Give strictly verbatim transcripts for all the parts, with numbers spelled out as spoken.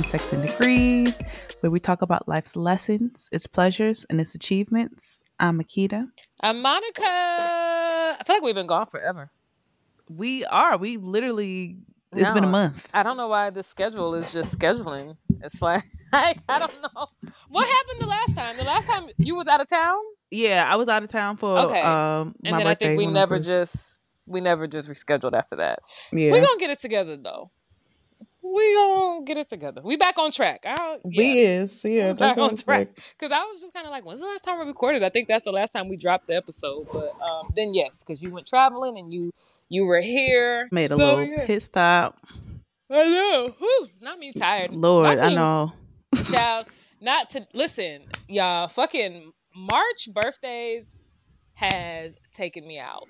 Sex and Degrees, where we talk about life's lessons, its pleasures, and its achievements. I'm Akita. I'm Monica. I feel like we've been gone forever. We are. We literally, it's No, been a month. I don't know why this schedule is just scheduling. It's like, I, I don't know. What happened the last time? The last time you was out of town? Yeah, I was out of town for Okay. um, and my then I birthday. think we when never was- just, we never just rescheduled after that. Yeah. We're going to get it together though. We gonna get it together. We back on track. I, yeah. We is. Yeah. We're back on that's track. like- Because I was just kind of like, when's the last time we recorded? I think that's the last time we dropped the episode. But um, then yes, because you went traveling and you you were here. Made a So, little yeah. pit stop. I know. Whew, not me tired. Lord, I Fucking know. Child, not to listen, y'all. Fucking March birthdays has taken me out.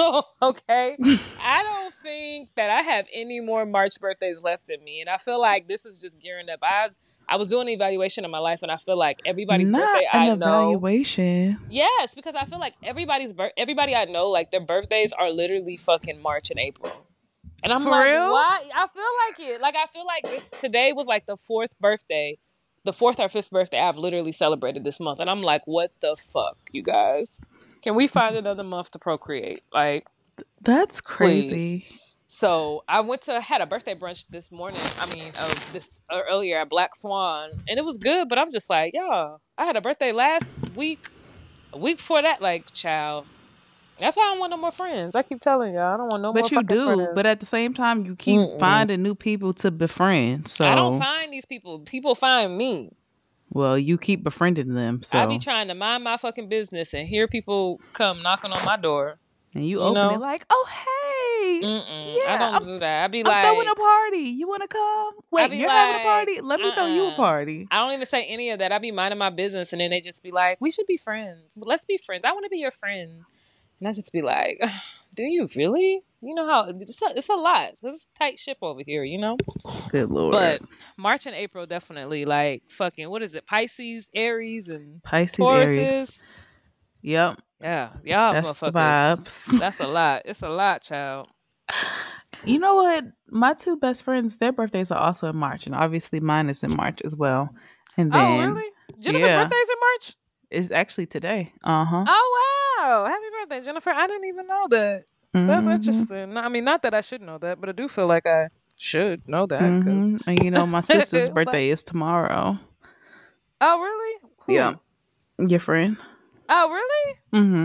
Okay, I don't think that I have any more March birthdays left in me, and I feel like this is just gearing up. I was I was doing an evaluation of my life, and I feel like everybody's Not birthday an I know. evaluation. Yes, because I feel like everybody's bir- everybody I know, like their birthdays are literally fucking March and April. And I'm For like, real? why? I feel like it. Like I feel like this today was like the fourth birthday, the fourth or fifth birthday I've literally celebrated this month, and I'm like, what the fuck, you guys? Can we find another month to procreate? Like, That's crazy. please. So I went to had a birthday brunch this morning. I mean, uh, this uh, earlier at Black Swan, and it was good. But I'm just like, y'all, I had a birthday last week, a week before that. Like, child, that's why I don't want no more friends. I keep telling y'all, I don't want no more. But you fucking do. friends. But at the same time, you keep Mm-mm. finding new people to befriend. So I don't find these people. People find me. well, you keep befriending them. So I be trying to mind my fucking business and hear people come knocking on my door. and you, you open know? it like, oh hey, Mm-mm, yeah, I don't I'm, do that. I be I'm like, throwing a party. You want to come? Wait, be you're having a like, party? Let me throw you a uh-uh. party. I don't even say any of that. I be minding my business, and then they just be like, "We should be friends. Let's be friends. I want to be your friend." And I just be like, "Do you really? You know how it's a, it's a lot. It's a tight ship over here, you know." Good Lord. But March and April definitely like fucking. What is it? Pisces, Aries, and Pisces, Tauruses. Aries. Yep, Yeah, y'all that's the motherfuckers. vibes. That's a lot. It's a lot, child. You know what? My two best friends, their birthdays are also in March, and obviously mine is in March as well. And then Oh, really? Jennifer's yeah. birthday's in March? it's actually today. Uh huh. Oh, wow. Happy birthday, Jennifer. I didn't even know that. That's Mhm. interesting. No, I mean, not that I should know that, but I do feel like I should know that. 'Cause... Mhm. And you know, my sister's birthday is tomorrow. Oh, really? Who? Yeah, your friend. Oh, really? Mm-hmm.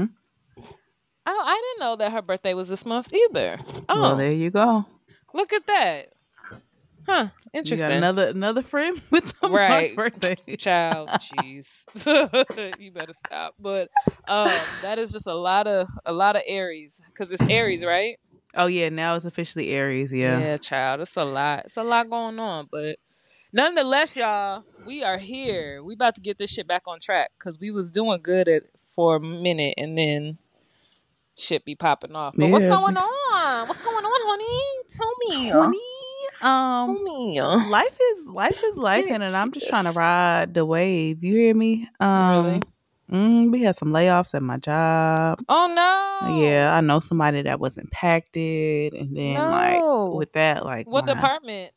Oh, I didn't know that her birthday was this month either. Oh, Well, there you go. look at that. Huh. You got Interesting. another another friend with a Right. March birthday. Child, jeez. You better stop. But um, that is just a lot of a lot of Aries because it's Aries, right? Oh yeah, now it's officially Aries. Yeah. Yeah, child. It's a lot. It's a lot going on, but nonetheless, y'all, we are here. We about to get this shit back on track because we was doing good at for a minute and then shit be popping off. But what's Yeah. going on? What's going on, honey? Tell me. Honey, Tell um, me. life is life is life, and I'm just trying to Yes. ride the wave. You hear me? Um, Really? mm, we had some layoffs at my job. Oh no. Yeah, I know somebody that was impacted, and then No. like with that, like What my, department?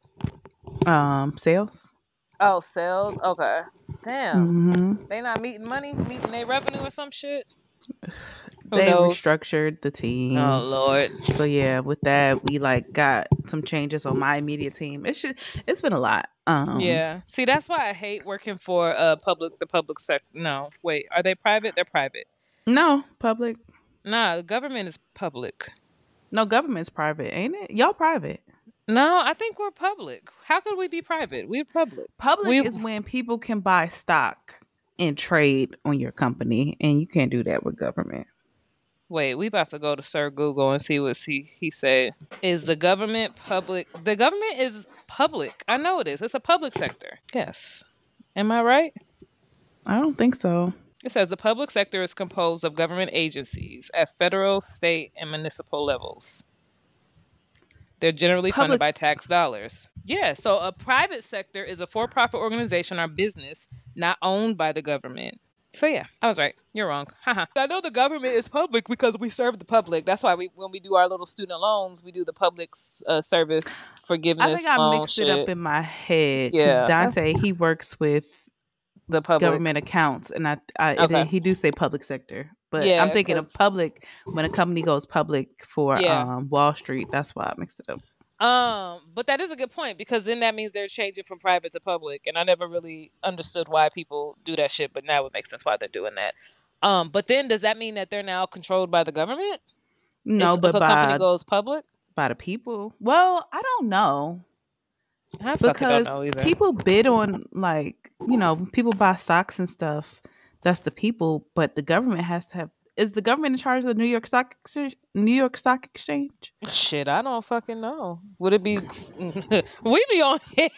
um sales. Oh, sales. Okay. Damn. Mm-hmm. They not meeting money, meeting their revenue or some shit. Who They knows? restructured the team. Oh Lord. So yeah, with that, we like got some changes on my immediate team. It's just, it's been a lot. Um, Yeah. See, that's why I hate working for uh public the public sector. No, wait, are they private? They're private. No, public. Nah, the government is public. No, government's private, ain't it? Y'all private. No, I think we're public. How could we be private? We're public. Public We- is when people can buy stock and trade on your company, and you can't do that with government. Wait, we about to go to Sir Google and see what he, he said. Is the government public? The government is public. I know it is. It's a public sector. Yes. Am I right? I don't think so. It says the public sector is composed of government agencies at federal, state, and municipal levels. They're generally Public- funded by tax dollars. Yeah, so a private sector is a for-profit organization or business not owned by the government. So yeah, I was right. You're wrong. Haha. I know the government is public because we serve the public. That's why we, when we do our little student loans, we do the public uh, service I think forgiveness I loan mixed it up shit. in my head because Yeah, Dante, he works with the public government accounts, and I, I it, Okay. he do say public sector, but Yeah, I'm thinking of 'cause- public when a company goes public for Yeah. um Wall Street. That's why I mixed it up. Um, but that is a good point because then that means they're changing from private to public, and I never really understood why people do that shit, but now it makes sense why they're doing that. Um, but then does that mean that they're now controlled by the government? No, if, but if a by company goes public, by the people. Well, I don't know I fucking don't because know either. people bid on, like, you know, people buy stocks and stuff. That's the people, but the government has to have. Is the government in charge of the New York Stock Exchange? New York Stock Exchange? Shit, I don't fucking know. Would it be? We be on here.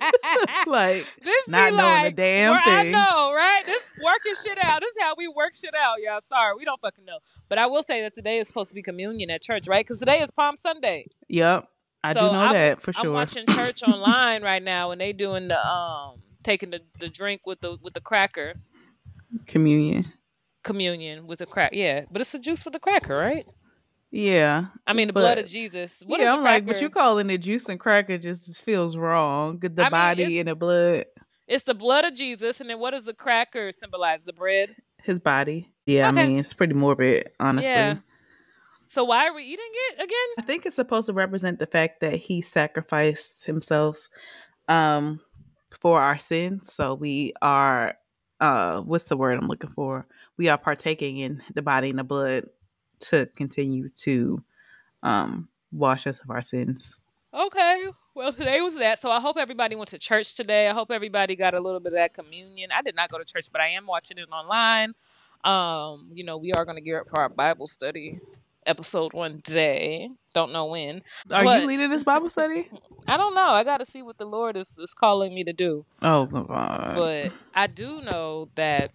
Like, this not be knowing like, a damn where thing. I know, right? This working shit out. This is how we work shit out, y'all. Sorry, we don't fucking know. But I will say that today is supposed to be communion at church, right? Because today is Palm Sunday. Yep, I so do know I'm, that for sure. I'm watching church online right now, and they doing the um taking the, the drink with the with the cracker. Communion. Communion with the crack, yeah, but it's the juice with the cracker, right? Yeah, I mean the but, blood of Jesus. What yeah, is I'm like, but you calling it juice and cracker just, just feels wrong. The I mean, body and the blood. It's the blood of Jesus, and then what does the cracker symbolize? The bread. His body. Yeah, okay. I mean, it's pretty morbid, honestly. Yeah. So why are we eating it again? I think it's supposed to represent the fact that he sacrificed himself um, for our sins. So we are, uh, what's the word I'm looking for? We are partaking in the body and the blood to continue to um, wash us of our sins. Okay. Well, today was that. So I hope everybody went to church today. I hope everybody got a little bit of that communion. I did not go to church, but I am watching it online. Um, you know, we are going to gear up for our Bible study episode one day. Don't know when. Are but, you leading this Bible study? I don't know. I got to see what the Lord is, is calling me to do. Oh, God. But I do know that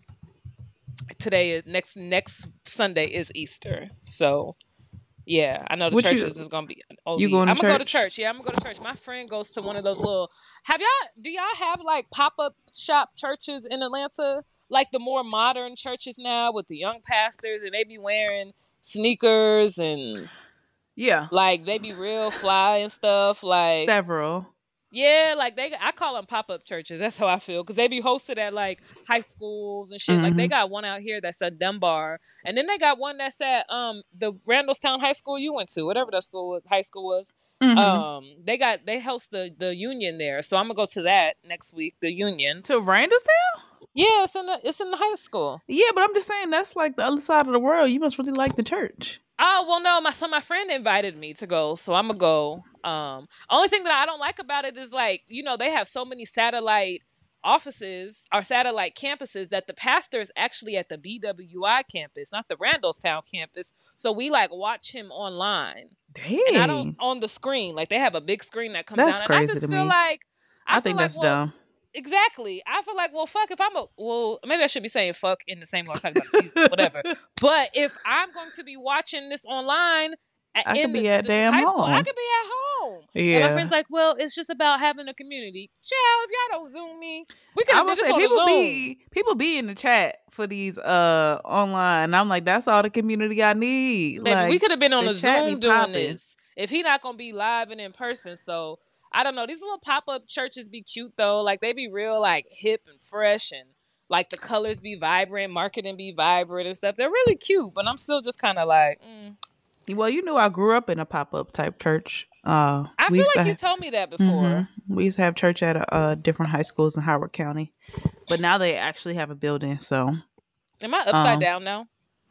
today is next next Sunday is Easter. So yeah, I know the churches you, is gonna be. O D. You going to I'm gonna church? go to church. Yeah, I'm gonna go to church. My friend goes to one of those little. Have y'all? Do y'all have like pop up shop churches in Atlanta? Like the more modern churches now with the young pastors, and they be wearing sneakers and yeah, like they be real fly and stuff. Like several. Yeah, like they, I call them pop-up churches. That's how I feel because they be hosted at like high schools and shit. Mm-hmm. Like they got one out here that's at Dunbar, and then they got one that's at um the Randallstown High School you went to, whatever that school was, high school was. Mm-hmm. Um, they got they host the the Union there, so I'm gonna go to that next week. The Union to Randallstown. Yeah, it's in the it's in the high school. Yeah, but I'm just saying that's like the other side of the world. You must really like the church. Oh well, no, my so my friend invited me to go, so I'm gonna go. Um, only thing that I don't like about it is like you know they have so many satellite offices or satellite campuses that the pastor is actually at the B W I campus, not the Randallstown campus. So we like watch him online. Dang, and I don't on the screen. Like they have a big screen that comes that's down, crazy and I just to feel me. like I, I think like, that's well, dumb. Exactly. I feel like, well, fuck, if I'm a, well, maybe I should be saying fuck in the same way I'm talking about Jesus, whatever. But if I'm going to be watching this online, I in could be the, at the damn high school, home. I could be at home. Yeah. And my friend's like, well, it's just about having a community. Child, if y'all don't Zoom me, we could have did this on people Zoom. Be, people be in the chat for these uh online. I'm like, that's all the community I need. Baby, like, we could have been on a Zoom doing popping. this. If he not going to be live and in person, so... I don't know. These little pop-up churches be cute, though. Like, they be real, like, hip and fresh. And, like, the colors be vibrant. Marketing be vibrant and stuff. They're really cute. But I'm still just kind of like... Mm. Well, you know, I grew up in a pop-up type church. Uh, I feel like you have, told me that before. Mm-hmm. We used to have church at uh, different high schools in Howard County. But now they actually have a building, so... Am I upside um, down now?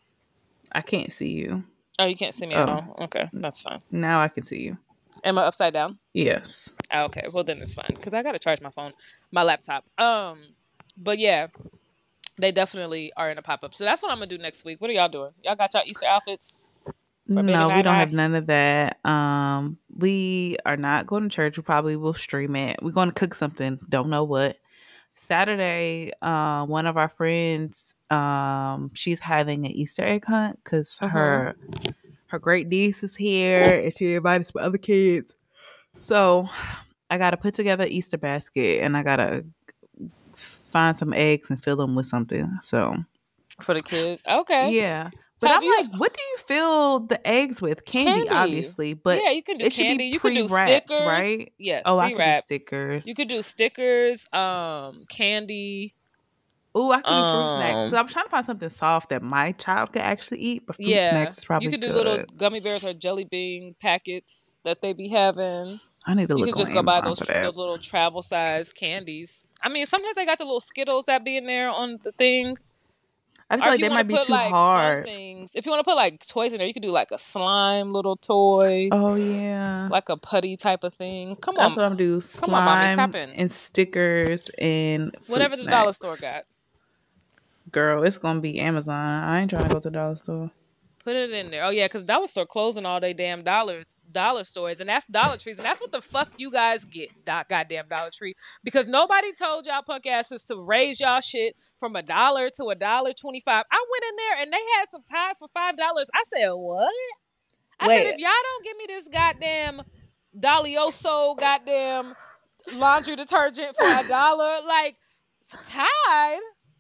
I can't see you. Oh, you can't see me oh. at all? Okay, that's fine. Now I can see you. Am I upside down? Yes. Okay, well then it's fine because I gotta charge my phone, my laptop. Um, but yeah, they definitely are in a pop up. So that's what I'm gonna do next week. What are y'all doing? Y'all got y'all Easter outfits? No, we don't have none of that. Um, we are not going to church. We probably will stream it. We're going to cook something. Don't know what. Saturday, uh, one of our friends, um, she's having an Easter egg hunt because uh-huh. her. Her great niece is here, and she invited some other kids. So I got to put together an Easter basket, and I got to find some eggs and fill them with something. So For the kids. Okay. Yeah. But Have I'm you like, what do you fill the eggs with? Candy, candy? obviously, but Yeah, you can do it should be candy. You could do pre-wrapped, stickers. right? Yes, Oh, I could do pre-wrap. stickers. You could do stickers, um, candy. Oh, I could do fruit snacks because Um, I'm trying to find something soft that my child could actually eat. But fruit yeah. snacks is You probably could do little good. gummy bears or jelly bean packets that they be having. I need to You look could on just go buy Amazon those for that. those little travel size candies. I mean, sometimes they got the little Skittles that be in there on the thing. I feel Or if like you they want might to be put too like fun hard. things, if you want to put like toys in there, you could do like a slime little toy, Oh yeah, like a putty type of thing. Come that's on, what I'm gonna do. come on, mommy, Slime tap in. and stickers and fruit Whatever the dollar store snacks. got. Girl, it's gonna be Amazon. I ain't trying to go to the dollar store. Put it in there. Oh yeah, because dollar store closing all day damn dollars dollar stores, and that's Dollar Trees, and that's what the fuck you guys get. Dot goddamn Dollar Tree, because nobody told y'all punk asses to raise y'all shit from a dollar to a dollar twenty five. I went in there and they had some Tide for five dollars. I said what? I Wait. said if y'all don't give me this goddamn Dolioso goddamn laundry detergent for a dollar, like for Tide.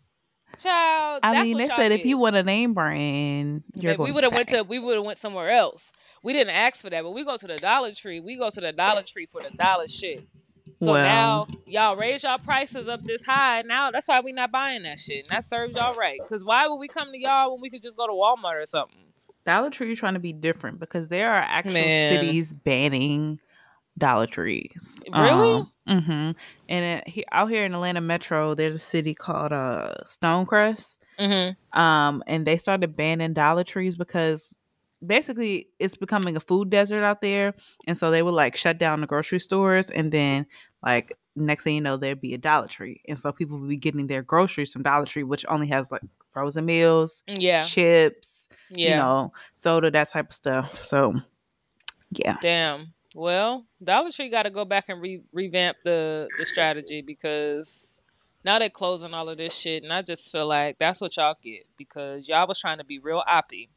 Child, I that's mean, what they y'all said get. if you want a name brand, you're Babe, we going would to have went pay. to we would have went somewhere else. We didn't ask for that, but we go to the Dollar Tree. We go to the Dollar Tree for the dollar shit. So Well. now y'all raise y'all prices up this high. Now that's why we not buying that shit, and that serves y'all right. Because why would we come to y'all when we could just go to Walmart or something? Dollar Tree is trying to be different because there are actual Man. cities banning Dollar Trees. Really? Um, mm-hmm. And it, he, out here in Atlanta Metro, there's a city called uh, Stonecrest. Mm-hmm. Um, and they started banning Dollar Trees because basically it's becoming a food desert out there. And so they would like shut down the grocery stores, and then like next thing you know, there'd be a Dollar Tree. And so people would be getting their groceries from Dollar Tree, which only has like frozen meals, Yeah, chips, yeah, you know, soda, that type of stuff. So yeah. Damn. Well, Dollar Tree got to go back and re- revamp the the strategy, because now they're closing all of this shit, and I just feel like that's what y'all get, because y'all was trying to be real oppy.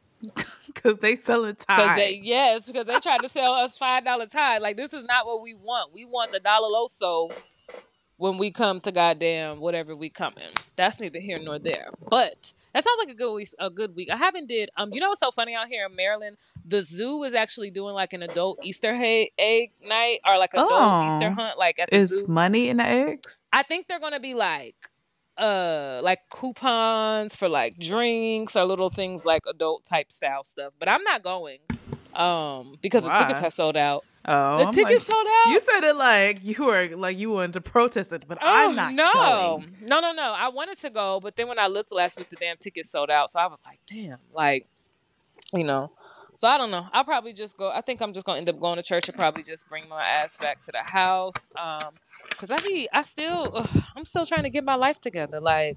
Because they selling Because Tide. they yes, because they tried to sell us five dollar Tide. Like, this is not what we want. We want the dollar loso when we come to goddamn whatever we coming. That's neither here nor there. But that sounds like a good week. A good week. I haven't did. Um, you know what's so funny out here in Maryland? The zoo is actually doing like an adult Easter egg night, or like adult Oh. Easter hunt, like at the Is zoo. money in the eggs? I think they're gonna be like, uh, like coupons for like drinks or little things like adult type style stuff. But I'm not going, um, because the tickets Why? have sold out. Oh, The I'm tickets like, sold out. you said it like you were like you wanted to protest it, but Oh, I'm not no. going. No, no, no. I wanted to go, but then when I looked last week, the damn tickets sold out. So I was like, damn, like, you know. So I don't know. I'll probably just go. I think I'm just gonna end up going to church and probably just bring my ass back to the house. Um, cause I be, I still, ugh, I'm still trying to get my life together. Like,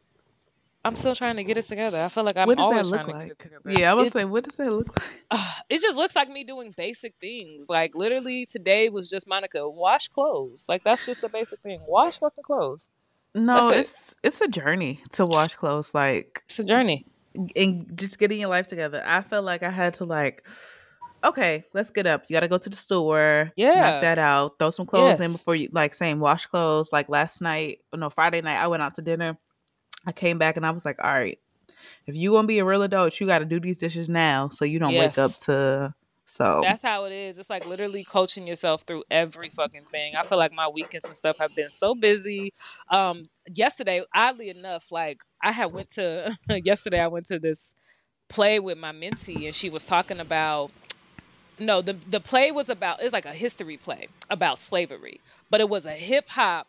I'm still trying to get it together. I feel like I'm What does always that look trying to get it like? together. Yeah, I was It, say, what does that look like? uh, it just looks like me doing basic things. Like, literally today was just, Monica, wash clothes. Like, that's just the basic thing. Wash fucking clothes. No, That's it. it's it's a journey to wash clothes, like, It's a journey. and just getting your life together. I felt like I had to like, okay, let's get up. You got to go to the store, Yeah. knock that out, throw some clothes in Yes. before you like saying wash clothes. Like last night, no Friday night, I went out to dinner. I came back and I was like, all right, if you want to be a real adult, you got to do these dishes now, so you don't wake up Yes. to. So That's how it is. It's like literally coaching yourself through every fucking thing. I feel like my weekends and stuff have been so busy. Um, yesterday, oddly enough, like I had went to yesterday, I went to this play with my mentee, and she was talking about. No, the the play was about. It's like a history play about slavery, but it was a hip hop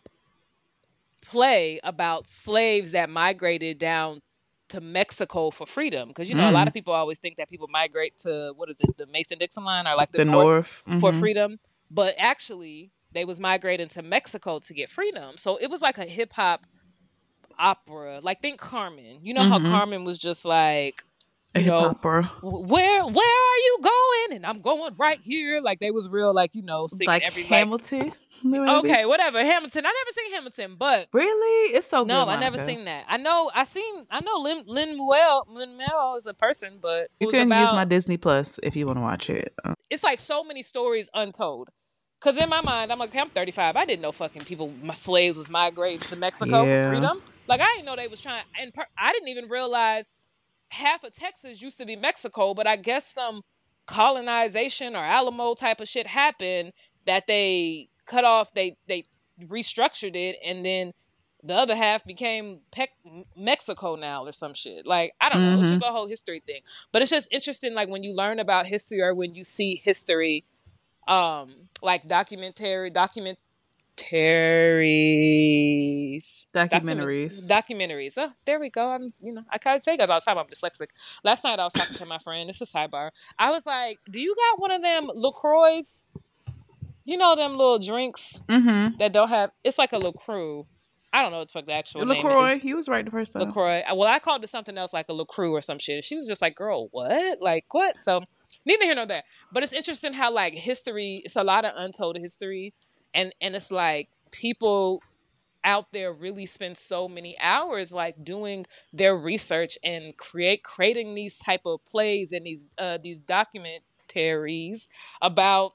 play about slaves that migrated down to Mexico for freedom. Because, you know, mm. a lot of people always think that people migrate to, what is it, the Mason-Dixon line, or like the, the North, North. for Mm-hmm. freedom. But actually, they was migrating to Mexico to get freedom. So it was like a hip-hop opera. Like, think Carmen. You know mm-hmm. how Carmen was just like, a you know, opera. Where, where are you going? And I'm going right here. Like, they was real, like, you know, singing like every Hamilton. Like, okay, whatever. Hamilton. I never seen Hamilton, but really, it's so good. No, Monica. I never seen that. I know. I seen. I know Lin Lin-Manuel. Lin-Manuel is a person, but you it can about, use my Disney Plus if you want to watch it. It's like so many stories untold. Because in my mind, I'm like, okay, I'm thirty-five. I didn't know fucking people, my slaves was migrating to Mexico Yeah. for freedom. Like, I didn't know they was trying. And per, I didn't even realize half of Texas used to be Mexico, but I guess some colonization or Alamo type of shit happened that they cut off, they, they restructured it, and then the other half became Pe- Mexico now or some shit. Like, I don't know. Mm-hmm. It's just a whole history thing. But it's just interesting, like, when you learn about history or when you see history, um, like documentary, documentaries, Documentaries. Document, documentaries. Oh, there we go. I'm, you know, I can't say because I was talking about dyslexic. Last night I was talking to my friend. This is a sidebar. I was like, do you got one of them LaCroix? You know them little drinks mm-hmm. that don't have, it's like a LaCroix. I don't know what the fuck the actual LaCroix, name is. he was right the first time. LaCroix. Well, I called it something else like a LaCroix or some shit. She was just like, girl, what? Like, what? So, neither here nor there. But it's interesting how, like, history, it's a lot of untold history. And, and it's like people out there really spend so many hours, like, doing their research and create creating these type of plays and these uh, these documentaries about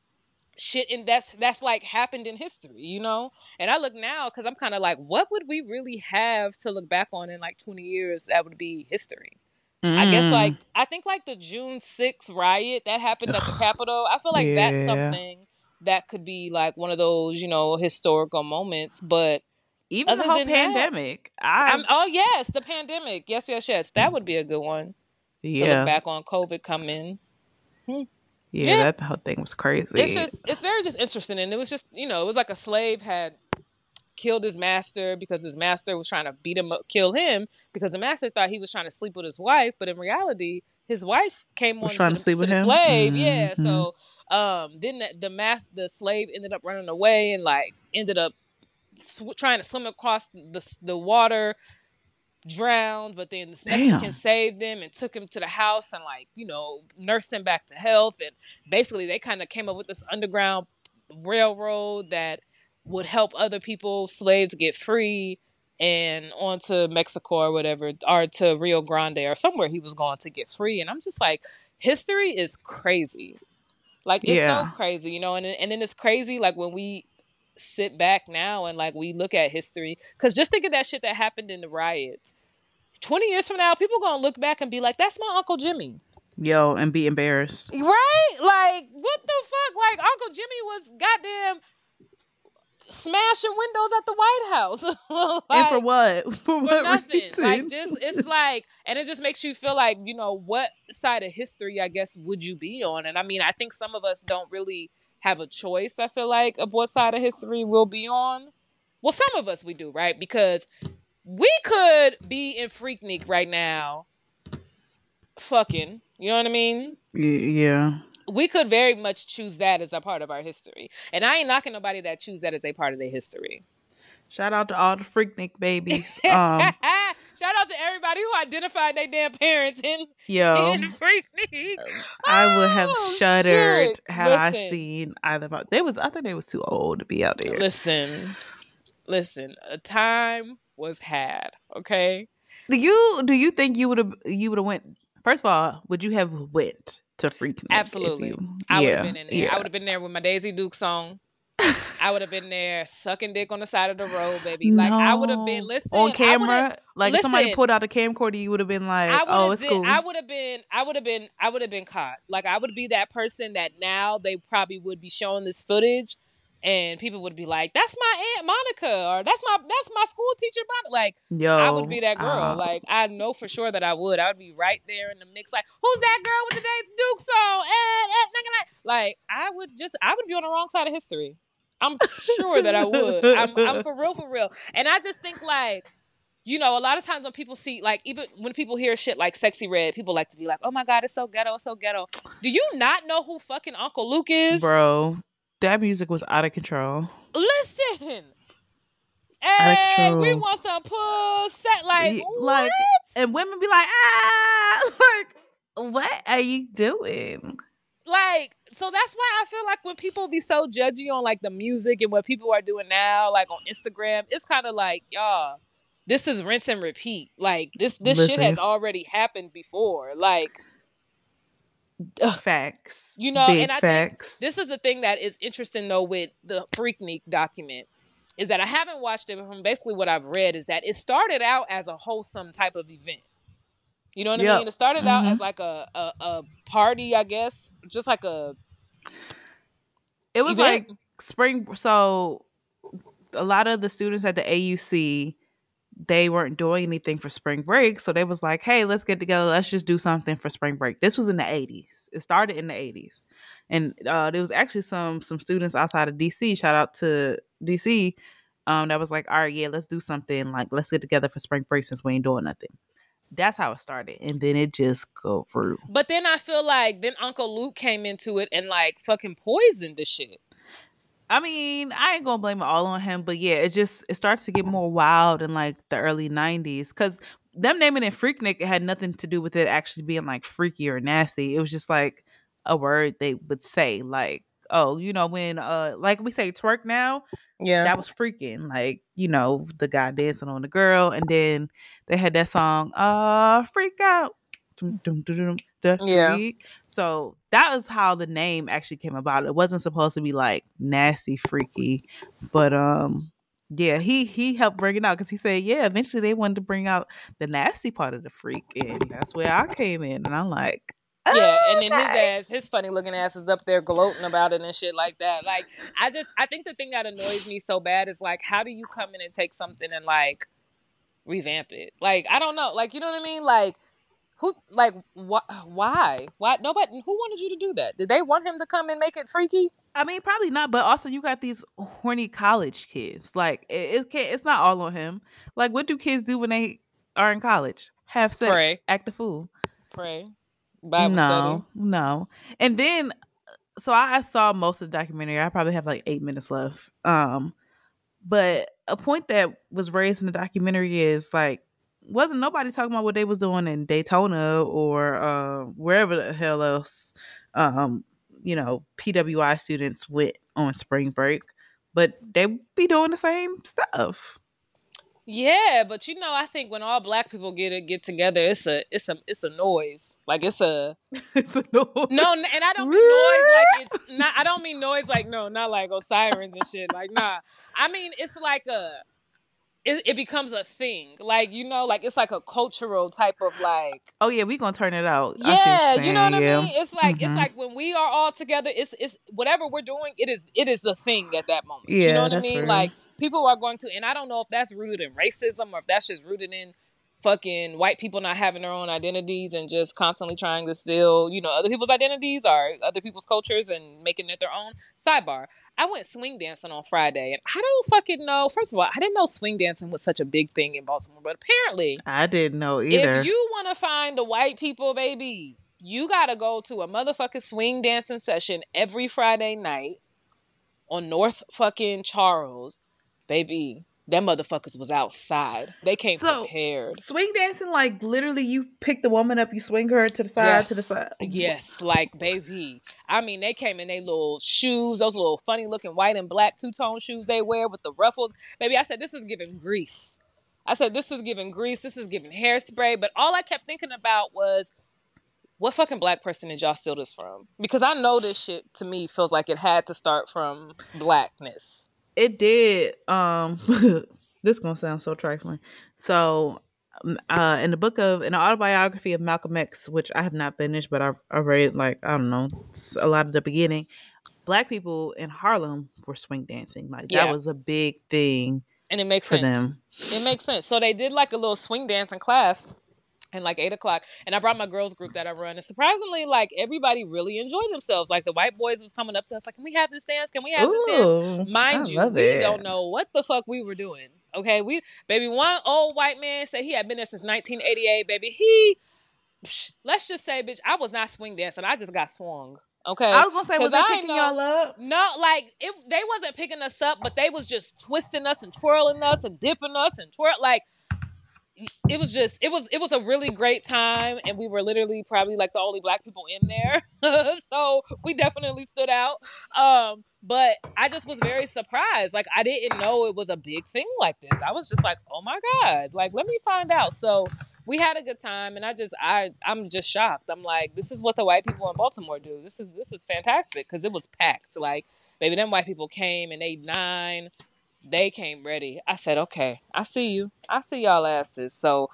shit, and that's that's like happened in history, you know. And I look now because I'm kind of like, what would we really have to look back on in like twenty years that would be history? Mm. I guess like I think like the June sixth riot that happened at the Capitol. I feel like yeah. that's something that could be like one of those, you know, historical moments. But even other the whole than pandemic, that, I'm, oh yes, the pandemic, yes, yes, yes, that would be a good one. Yeah, to look back on COVID come in. Hmm. Yeah, yeah, that whole thing was crazy. It's just, it's very just interesting. And it was just, you know, it was like a slave had killed his master because his master was trying to beat him up, kill him because the master thought he was trying to sleep with his wife. But in reality, his wife came on trying to, to sleep to with the him? slave. Mm-hmm. Yeah. So um, then the, the, mas- the slave ended up running away and like ended up sw- trying to swim across the, the water, drowned, but then this Mexican Damn. saved him and took him to the house and like, you know, nursed him back to health. And basically they kind of came up with this underground railroad that would help other people, slaves, get free and onto Mexico or whatever, or to Rio Grande or somewhere he was going to get free. And I'm just like, history is crazy. Like, it's yeah. so crazy, you know, and, and then it's crazy like when we sit back now and like we look at history, because just think of that shit that happened in the riots twenty years from now, people gonna look back and be like, that's my Uncle Jimmy, yo, and be embarrassed, right? Like, what the fuck? Like, Uncle Jimmy was goddamn smashing windows at the White House. Like, and for what? For, for what nothing. reason? Like, just, it's like, and it just makes you feel like, you know, what side of history I guess would you be on? And I mean, I think some of us don't really have a choice, I feel like, of what side of history we'll be on. Well, some of us we do, right? Because we could be in Freaknik right now fucking, you know what I mean? Yeah. We could very much choose that as a part of our history. And I ain't knocking nobody that choose that as a part of their history. Shout out to all the Freaknik babies. Um, Shout out to everybody who identified their damn parents in, yo, in Freaknik. I would have Oh, shuddered shit. had Listen. I seen either of them. They was, I think they was too old to be out there. Listen, listen, a time was had, okay? Do you do you think you would have you would have went? First of all, would you have went to Freaknik? Absolutely. You, I would yeah, have been in there. yeah. I would have been there with my Daisy Duke song. I would have been there sucking dick on the side of the road, baby. Like, No. I would have been, listen. on I camera. would've- Like if somebody listen. pulled out a camcorder, you would have been like, I would "Oh, have it's did, cool." I would have been I would have been I would have been caught. Like, I would be that person that now they probably would be showing this footage and people would be like, that's my Aunt Monica, or that's my that's my school teacher Monica. Like, Yo, I would be that girl. uh, Like, I know for sure that I would. I would be right there in the mix. Like, who's that girl with the Daisy Duke song? And, and, and, and. Like, I would just I would be on the wrong side of history. I'm sure that I would. I'm, I'm for real, for real. And I just think, like, you know, a lot of times when people see, like, even when people hear shit like Sexy Red, people like to be like, oh my God, it's so ghetto, it's so ghetto. Do you not know who fucking Uncle Luke is? bro, that music was out of control. Listen. Out of Hey, we control. want some pussy. Like, Y- what? like, and women be like, ah, like, what are you doing? Like, so that's why I feel like when people be so judgy on like the music and what people are doing now, like on Instagram, it's kind of like, y'all, this is rinse and repeat. Like, this this shit Listen. has already happened before. Like, Facts. You know, Big and I facts. think this is the thing that is interesting though with the Freaknik document is that I haven't watched it, but from basically what I've read is that it started out as a wholesome type of event. You know what yep. I mean? It started mm-hmm. out as like a, a, a party, I guess, just like a. It was event. Like spring. So a lot of the students at the A U C, they weren't doing anything for spring break. So they was like, hey, let's get together. Let's just do something for spring break. This was in the eighties. It started in the eighties. And uh, there was actually some some students outside of D C, shout out to D C, um, that was like, all right, yeah, let's do something. Like, let's get together for spring break since we ain't doing nothing. That's how it started. And then it just go through. But then I feel like then Uncle Luke came into it and like fucking poisoned the shit. I mean, I ain't gonna blame it all on him, but yeah, it just it starts to get more wild in like the early nineties because them naming it Freaknik, it had nothing to do with it actually being like freaky or nasty. It was just like a word they would say, like, oh, you know, when uh like we say twerk now, yeah, that was freaking, like, you know, the guy dancing on the girl, and then they had that song, uh, freak out. Dum, dum, dum, dum, the yeah. Freak. So that was how the name actually came about. It wasn't supposed to be like nasty, freaky, but um, yeah, he he helped bring it out because he said, yeah, eventually they wanted to bring out the nasty part of the freak, and that's where I came in, and I'm like, oh, yeah, and then okay. his ass, his funny looking ass is up there gloating about it and shit like that. Like, I just, I think the thing that annoys me so bad is like, how do you come in and take something and like revamp it? Like, I don't know, like, you know what I mean, like. Who, like, wh- why? Why? Nobody, who wanted you to do that? Did they want him to come and make it freaky? I mean, probably not, but also you got these horny college kids. Like, it, it can't, it's not all on him. Like, what do kids do when they are in college? Have sex, Pray. Act a fool. Pray. Bible no, study. No. And then, so I saw most of the documentary. I probably have like eight minutes left. Um, but a point that was raised in the documentary is like, wasn't nobody talking about what they was doing in Daytona or uh, wherever the hell else, um, you know, P W I students went on spring break, but they be doing the same stuff. Yeah, but you know, I think when all black people get get together, it's a it's a it's a noise. Like it's a it's a noise. No, and I don't mean noise like it's not. I don't mean noise like no, not like oh sirens and shit. Like nah, I mean it's like a. It, it becomes a thing, like, you know, like it's like a cultural type of like. Oh yeah, we gonna turn it out. Yeah, you know what yeah. I mean. It's like mm-hmm. it's like when we are all together. It's it's whatever we're doing. It is it is the thing at that moment. Yeah, you know what I mean. Real. Like people are going to, and I don't know if that's rooted in racism or if that's just rooted in fucking white people not having their own identities and just constantly trying to steal, you know, other people's identities or other people's cultures and making it their own. Sidebar. I went swing dancing on Friday, and I don't fucking know. First of all, I didn't know swing dancing was such a big thing in Baltimore, but apparently I didn't know either. If you want to find the white people, baby, you got to go to a motherfucking swing dancing session every Friday night on North fucking Charles, baby. Them motherfuckers was outside. They came so, prepared. Swing dancing, like literally, you pick the woman up, you swing her to the side, yes. to the side. Yes, like baby. I mean, they came in their little shoes, those little funny looking white and black two tone shoes they wear with the ruffles. Baby, I said this is giving Grease. I said this is giving Grease. This is giving Hairspray. But all I kept thinking about was, what fucking black person did y'all steal this from? Because I know this shit to me feels like it had to start from blackness. It did. Um, this gonna sound so trifling. So, uh, in the book of, in the autobiography of Malcolm X, which I have not finished, but I've, I've read like, I don't know, a lot of the beginning, black people in Harlem were swing dancing. Like yeah. that was a big thing. And it makes for sense. Them. It makes sense. So they did like a little swing dancing class. And like eight o'clock, and I brought my girls group that I run, and surprisingly, like everybody really enjoyed themselves. Like the white boys was coming up to us, like, "Can we have this dance? Can we have Ooh, this dance?" Mind I you, we it. don't know what the fuck we were doing. Okay, we baby, one old white man said he had been there since nineteen eighty-eight. Baby, he, psh, let's just say, bitch, I was not swing dancing. I just got swung. Okay, I was gonna say, was I picking know, y'all up? No, like if they wasn't picking us up, but they was just twisting us and twirling us and dipping us and twirl like. It was just, it was, it was a really great time, and we were literally probably like the only black people in there, so we definitely stood out. Um, but I just was very surprised. Like I didn't know it was a big thing like this. I was just like, oh my god, like let me find out. So we had a good time, and I just I I'm just shocked. I'm like, this is what the white people in Baltimore do. This is this is fantastic because it was packed. Like, baby, them white people came and they nine. They came ready. I said, okay, I see you. I see y'all asses. So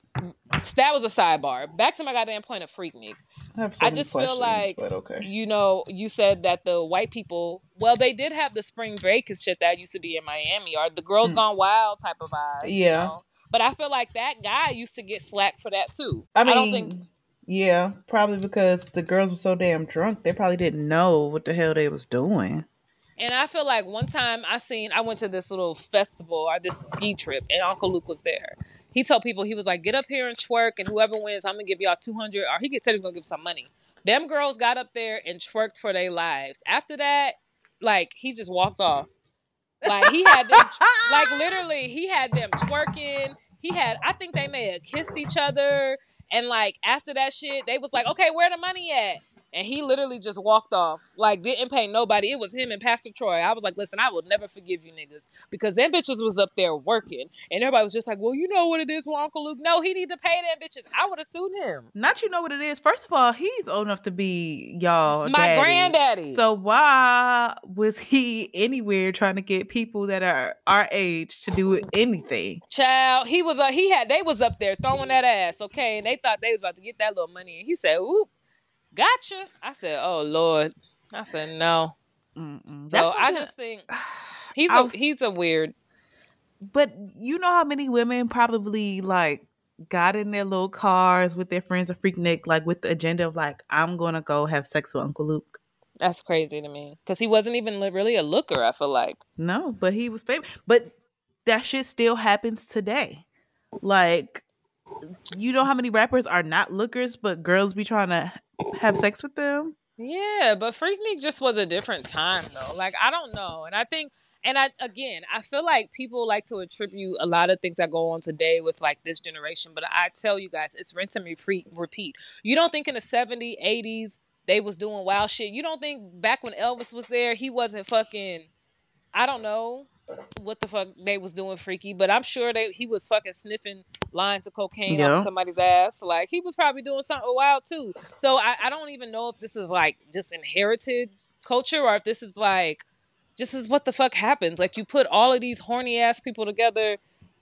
that was a sidebar. Back to my goddamn point of Freaknik. I, have so I just feel like, okay. you know, you said that the white people, well, they did have the spring break and shit that used to be in Miami, or the Girls mm. Gone Wild type of vibe. Yeah. You know? But I feel like that guy used to get slack for that too. I mean, I don't think. Yeah, probably because the girls were so damn drunk. They probably didn't know what the hell they was doing. And I feel like one time I seen, I went to this little festival or this ski trip, and Uncle Luke was there. He told people, he was like, get up here and twerk, and whoever wins, I'm going to give y'all two hundred dollars, or he said he's going to give some money. Them girls got up there and twerked for their lives. After that, like, he just walked off. Like, he had them, like, literally, he had them twerking. He had, I think they may have kissed each other. And, like, after that shit, they was like, okay, where the money at? And he literally just walked off, like, didn't pay nobody. It was him and Pastor Troy. I was like, listen, I will never forgive you niggas. Because them bitches was up there working. And everybody was just like, well, you know what it is with Uncle Luke. No, he need to pay them bitches. I would have sued him. Not you know what it is. First of all, he's old enough to be y'all My daddy. granddaddy. So why was he anywhere trying to get people that are our age to do anything? Child, he was, uh, he had, they was up there throwing that ass, okay? And they thought they was about to get that little money. And he said, oop. Gotcha. I said, oh Lord. I said no. Mm-mm. So I just think he's a was, he's a weird. But you know how many women probably like got in their little cars with their friends of Freaknik, like with the agenda of like, I'm gonna go have sex with Uncle Luke. That's crazy to me because he wasn't even really a looker. I feel like no, but he was famous. But that shit still happens today. Like, you know how many rappers are not lookers, but girls be trying to have sex with them? Yeah, but Freaknik just was a different time though. Like, I don't know. And I think, and I, again, I feel like people like to attribute a lot of things that go on today with like this generation. But I tell you guys, it's rinse and repeat. repeat. You don't think in the seventies, eighties, they was doing wild shit. You don't think back when Elvis was there, he wasn't fucking, I don't know what the fuck they was doing freaky, but I'm sure they he was fucking sniffing lines of cocaine yeah. off somebody's ass. Like, he was probably doing something wild too. So I, I don't even know if this is like just inherited culture or if this is like just is what the fuck happens. Like, you put all of these horny ass people together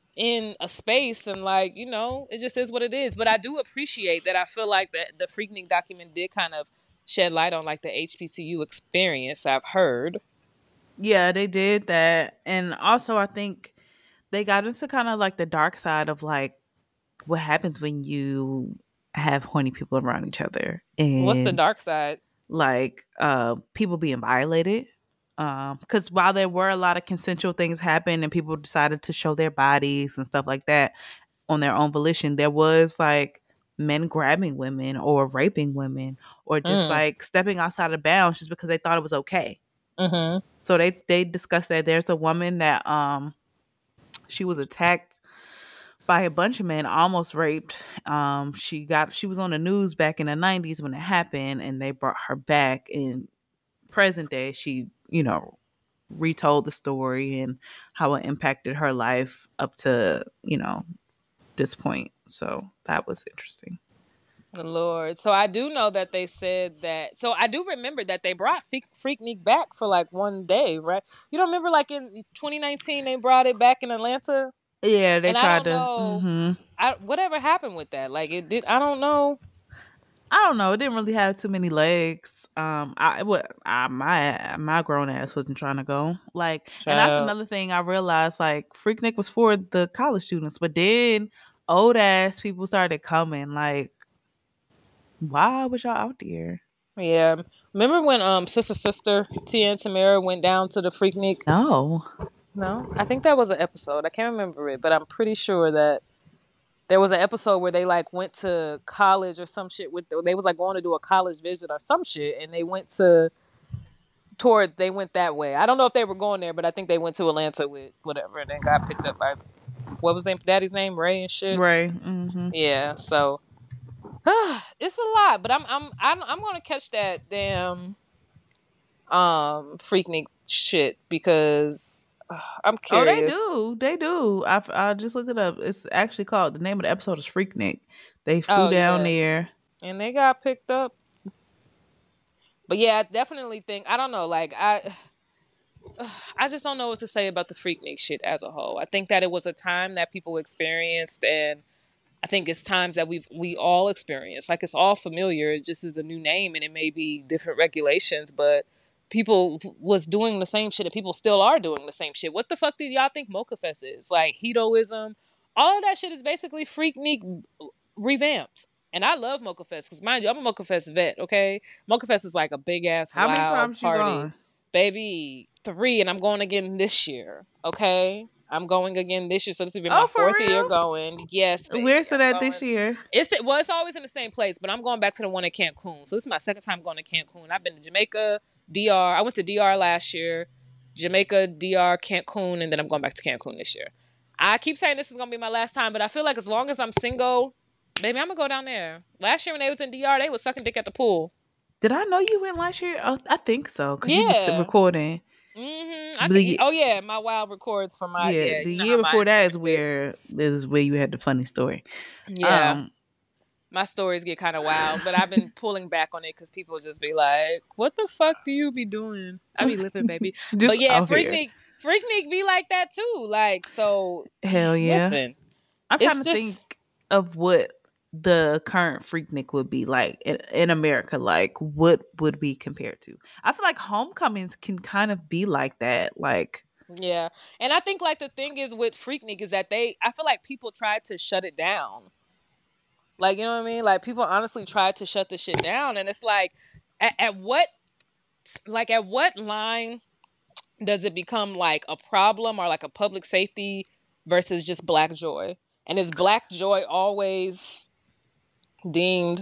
in a space and like, you know, it just is what it is. But I do appreciate that. I feel like that the Freaknik document did kind of shed light on like the H B C U experience, I've heard. Yeah, they did that. And also I think they got into kind of like the dark side of like what happens when you have horny people around each other. And what's the dark side? Like uh, people being violated. Because um, while there were a lot of consensual things happen and people decided to show their bodies and stuff like that on their own volition, there was like men grabbing women or raping women or just mm. like stepping outside of bounds just because they thought it was okay. Mm-hmm. So they they discussed that there's a woman that um she was attacked by a bunch of men, almost raped. Um, she got she was on the news back in the nineties when it happened, and they brought her back in present day. She, you know, retold the story and how it impacted her life up to, you know, this point. So that was interesting. Lord. So I do know that they said that. So I do remember that they brought Freaknik back for like one day, right? You don't remember like in twenty nineteen they brought it back in Atlanta? Yeah, they and tried I don't to. Know, mm-hmm. I, whatever happened with that? Like it did. I don't know. I don't know. It didn't really have too many legs. Um, I what I, my my grown ass wasn't trying to go. Like, Child. And that's another thing I realized. Like, Freaknik was for the college students, but then old ass people started coming. Like, why was y'all out there? Yeah. Remember when um Sister Sister Tia and Tamara went down to the Freaknik? No. No? I think that was an episode. I can't remember it, but I'm pretty sure that there was an episode where they like went to college or some shit with they was like going to do a college visit or some shit, and they went to toward they went that way. I don't know if they were going there, but I think they went to Atlanta with whatever and then got picked up by what was name daddy's name? Ray and shit. Ray. Mm-hmm. Yeah, so it's a lot, but I'm I'm I'm, I'm gonna catch that damn um Freaknik shit because I'm Oh, they curious. do. They do. I I just looked it up. It's actually called, the name of the episode is Freaknik. They flew Oh down yeah, there. and they got picked up. But yeah, I definitely think I don't know. Like I, I just don't know what to say about the Freaknik shit as a whole. I think that it was a time that people experienced, and I think it's times that we've we all experienced. Like it's all familiar. It just is a new name, and it may be different regulations, but people was doing the same shit, and people still are doing the same shit. What the fuck do y'all think Mocha Fest is? Like hedoism, all of that shit is basically Freaknik revamped. And I love Mocha Fest because, mind you, I'm a Mocha Fest vet. Okay, Mocha Fest is like a big ass How many wild times you party, gone? baby. Three, and I'm going again this year. Okay. I'm going again this year, so this will be Oh, my for fourth real? year going. Yes, baby. Where's it I'm at this going- year? It's well, it's always in the same place, but I'm going back to the one in Cancun. So this is my second time going to Cancun. I've been to Jamaica, D R. I went to D R last year, Jamaica, D R, Cancun, and then I'm going back to Cancun this year. I keep saying this is gonna be my last time, but I feel like as long as I'm single, baby, I'm gonna go down there. Last year when they was in D R, they was sucking dick at the pool. Did I know you went last year? Oh, I think so, because you was Yeah. recording. Mm-hmm. I The think, ye- oh yeah, my wild records for my yeah, yeah. the you know year how my before that is Instagram where this is where you had the funny story. Yeah. Um, My stories get kind of wild, but I've been pulling back on it because people just be like, "What the fuck do you be doing?" I be living, baby. just But yeah, out here. Freaknik, Freaknik be like that too. Like, so Hell yeah. listen, I'm it's trying to just- think of what the current Freaknik would be like in, in America. Like, what would be compared to? I feel like homecomings can kind of be like that. Like, yeah. And I think like the thing is with Freaknik is that they, I feel like people tried to shut it down. Like, you know what I mean? Like people honestly tried to shut the shit down, and it's like, at, at what, like at what line does it become like a problem or like a public safety versus just Black joy? And is Black joy always deemed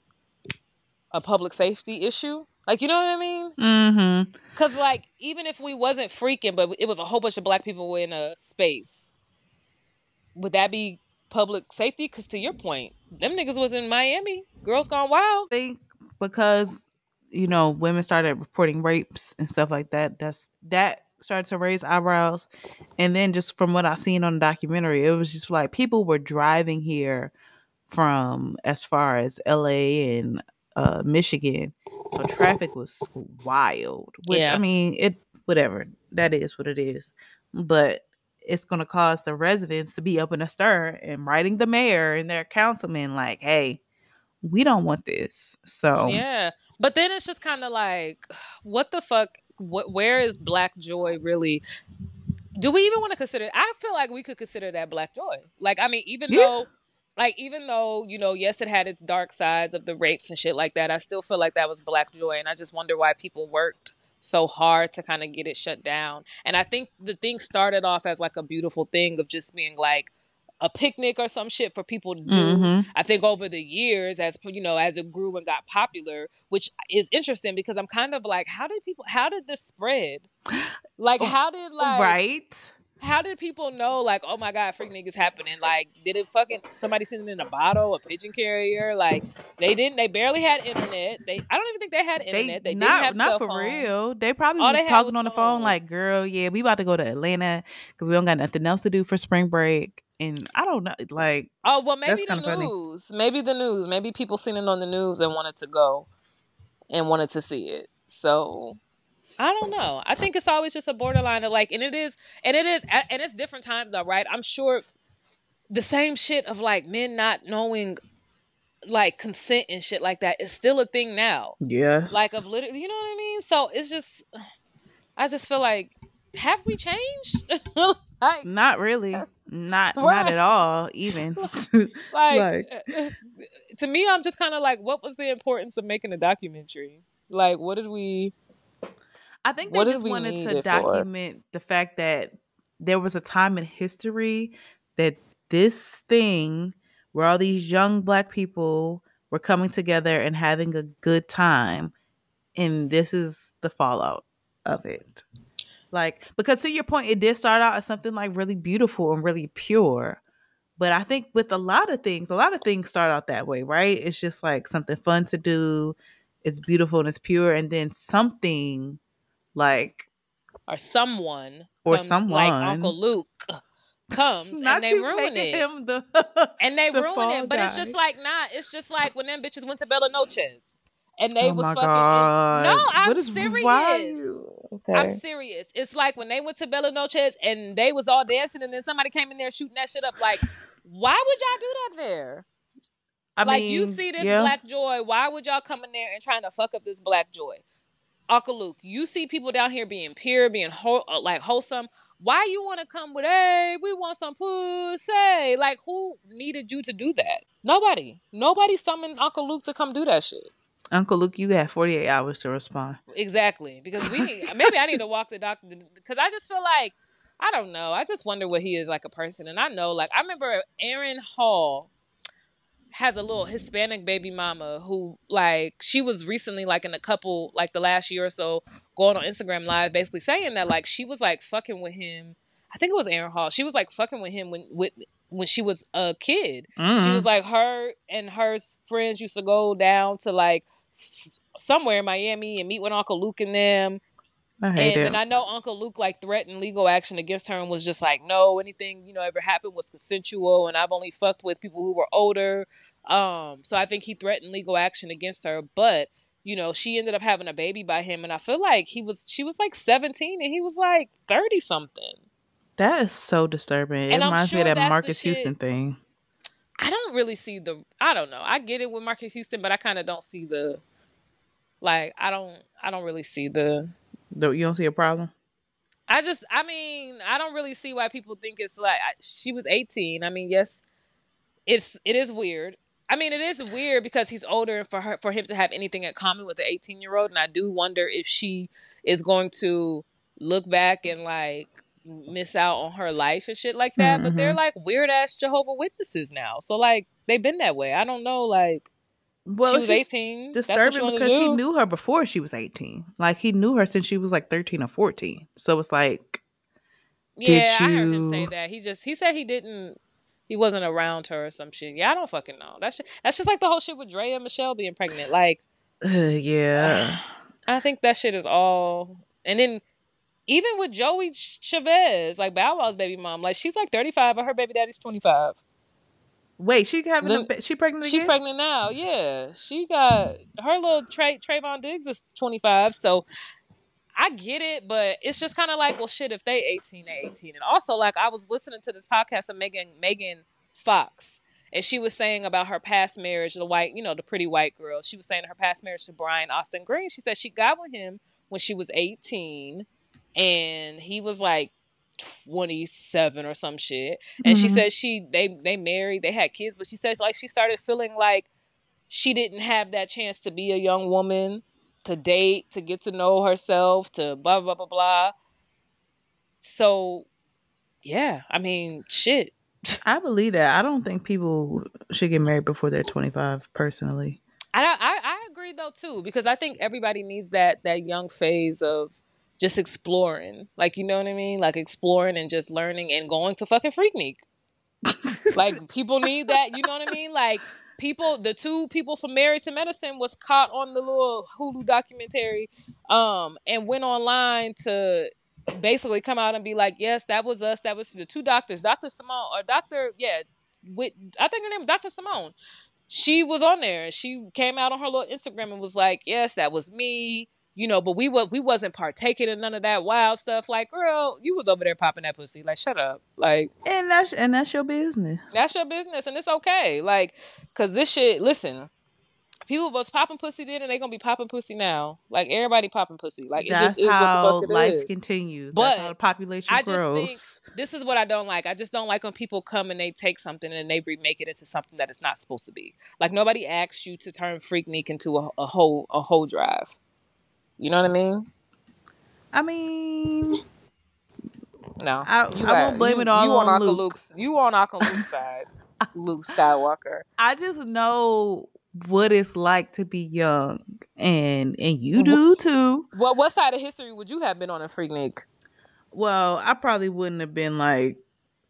a public safety issue? Like, you know what I mean? mm-hmm. Because, like, even if we wasn't freaking, but it was a whole bunch of Black people in a space, would that be public safety? Because to your point, them niggas was in Miami. Girls Gone Wild. I think because, you know, women started reporting rapes and stuff like that, that's that started to raise eyebrows. And then just from what I seen on the documentary, it was just like people were driving here from as far as L A and uh, Michigan. So traffic was wild, which Yeah. I mean, it whatever, that is what it is. But it's going to cause the residents to be up in a stir and writing the mayor and their councilmen like, hey, we don't want this. So Yeah. But then it's just kind of like, what the fuck? What? Where is Black joy really? Do we even want to consider? I feel like we could consider that Black joy. Like, I mean, even Yeah. though, like, even though, you know, yes, it had its dark sides of the rapes and shit like that, I still feel like that was Black joy. And I just wonder why people worked so hard to kind of get it shut down. And I think the thing started off as like a beautiful thing of just being like a picnic or some shit for people to do. Mhm. I think over the years, as you know, as it grew and got popular, which is interesting because I'm kind of like, how did people, how did this spread? Like, how did like, right? how did people know, like, oh my God, Freaknik is happening? Like, did it fucking, somebody sitting in a bottle, a pigeon carrier? Like, they didn't, they barely had internet. They, I don't even think they had internet. They, not, didn't have not cell for phones. real. They probably All was they had talking was on the phone phone. like, girl, yeah, we about to go to Atlanta because we don't got nothing else to do for spring break. And I don't know, like, Oh, well, maybe That's the kinda funny. news. Maybe the news. Maybe people seen it on the news and wanted to go and wanted to see it. So, I don't know. I think it's always just a borderline of like, and it is, and it is, and it's different times though, right? I'm sure the same shit of like men not knowing like consent and shit like that is still a thing now. yes. Like, of literally, you know what I mean? So it's just, I just feel like, have we changed? Like, Not really. Not not Right. at all, even. like, Like- uh, to me, I'm just kind of like, what was the importance of making a documentary? Like, what did we? I think they What did just we wanted need to it for? document the fact that there was a time in history that this thing where all these young Black people were coming together and having a good time, and this is the fallout of it. Like, because to your point, it did start out as something like really beautiful and really pure. But I think with a lot of things, a lot of things start out that way, right? It's just like something fun to do. It's beautiful and it's pure. And then something like, Or someone or comes someone like Uncle Luke comes Not and they you ruin making it. him the and they the ruin fall it. But guy. it's just like nah. It's just like when them bitches went to Bella Noches and they Oh was my fucking. In, no, god! I'm What is why are serious. you? I'm Okay. serious. It's like when they went to Bella Noches and they was all dancing and then somebody came in there shooting that shit up. Like, why would y'all do that there? I Like, mean, you see this yeah. black joy. Why would y'all come in there and trying to fuck up this black joy? Uncle Luke, you see people down here being pure, being whole, like wholesome. Why you want to come with, hey, we want some pussy? Like, who needed you to do that? Nobody. Nobody summoned Uncle Luke to come do that shit. Uncle Luke, you got forty-eight hours to respond. Exactly. Because we need, maybe I need to walk the doctor, because I just feel like, I don't know. I just wonder what he is like a person. And I know, like, I remember Aaron Hall has a little Hispanic baby mama who, like, she was recently, like, in a couple, like, the last year or so, going on Instagram Live, basically saying that, like, she was, like, fucking with him. I think it was Aaron Hall. She was, like, fucking with him when with when she was a kid. Mm-hmm. She was, like, her and her friends used to go down to, like, f- somewhere in Miami and meet with Uncle Luke and them. I hate and it. then I know Uncle Luke, like, threatened legal action against her and was just like, no, anything, you know, ever happened was consensual, and I've only fucked with people who were older. Um, so I think he threatened legal action against her, but, you know, she ended up having a baby by him, and I feel like he was, she was like seventeen and he was like thirty something. That is so disturbing. And it I'm reminds sure me of that that's Marcus the shit- Houston thing. I don't really see the, I don't know. I get it with Marcus Houston, but I kind of don't see the, like, I don't, I don't really see the, You don't see a problem? I just, I mean, I don't really see why people think it's like, I, she was eighteen. I mean, yes, it's, it is weird. I mean, it is weird because he's older and for her, for him to have anything in common with an eighteen year old. And I do wonder if she is going to look back and, like, miss out on her life and shit like that. Mm-hmm. But they're, like, weird ass Jehovah Witnesses now. So, like, they've been that way. I don't know, like, well, she was eighteen. Disturbing because he knew her before she was eighteen. Like, he knew her since she was like thirteen or fourteen. So it's like, yeah, did you... I heard him say that. He just he said he didn't, he wasn't around her or some shit. Yeah, I don't fucking know. That's just, that's just like the whole shit with Dre and Michelle being pregnant. Like, uh, yeah, uh, I think that shit is all. And then even with Joey Chavez, like Bow Wow's baby mom, like, she's like thirty-five, but her baby daddy's twenty-five. Wait, she having then, a, she pregnant She's again? pregnant now, yeah. She got, her little Tra- Trayvon Diggs is twenty-five, so I get it, but it's just kind of like, well, shit, if they eighteen, they eighteen. And also, like, I was listening to this podcast of Megan Megan Fox, and she was saying about her past marriage, the white, you know, the pretty white girl. She was saying her past marriage to Brian Austin Green. She said she got with him when she was eighteen, and he was like twenty-seven or some shit. And mm-hmm. she said she they they married, they had kids, but she says, like, she started feeling like she didn't have that chance to be a young woman, to date, to get to know herself, to blah blah blah blah. So yeah, I mean, shit. I believe that. I don't think people should get married before they're twenty-five, personally. I I, I agree though too, because I think everybody needs that that young phase of just exploring, like, you know what I mean? Like, exploring and just learning and going to fucking Freaknik. Like, people need that, you know what I mean? Like, people, the two people from Married to Medicine was caught on the little Hulu documentary, um, and went online to basically come out and be like, yes, that was us. That was the two doctors, Doctor Simone, or Doctor, yeah, with, I think her name was Doctor Simone. She was on there. She came out on her little Instagram and was like, yes, that was me. You know, but we were, we wasn't partaking in none of that wild stuff. Like, girl, you was over there popping that pussy. Like, shut up. Like, and that's and that's your business. That's your business, and it's okay. Like, cause this shit. Listen, people was popping pussy then, and they gonna be popping pussy now. Like, everybody popping pussy. Like, it that's just is how what the fuck it life is. continues. But that's how the population I grows. just think this is what I don't like. I just don't like when people come and they take something and they remake it into something that it's not supposed to be. Like, nobody asked you to turn Freaknik into a, a whole a whole drive. You know what I mean? I mean, no. I, I won't blame you, it all you on, on Luke. Uncle Luke's. You on Uncle Luke's side, Luke Skywalker. I just know what it's like to be young, and and you do too. Well, what side of history would you have been on a Freaknik? Well, I probably wouldn't have been like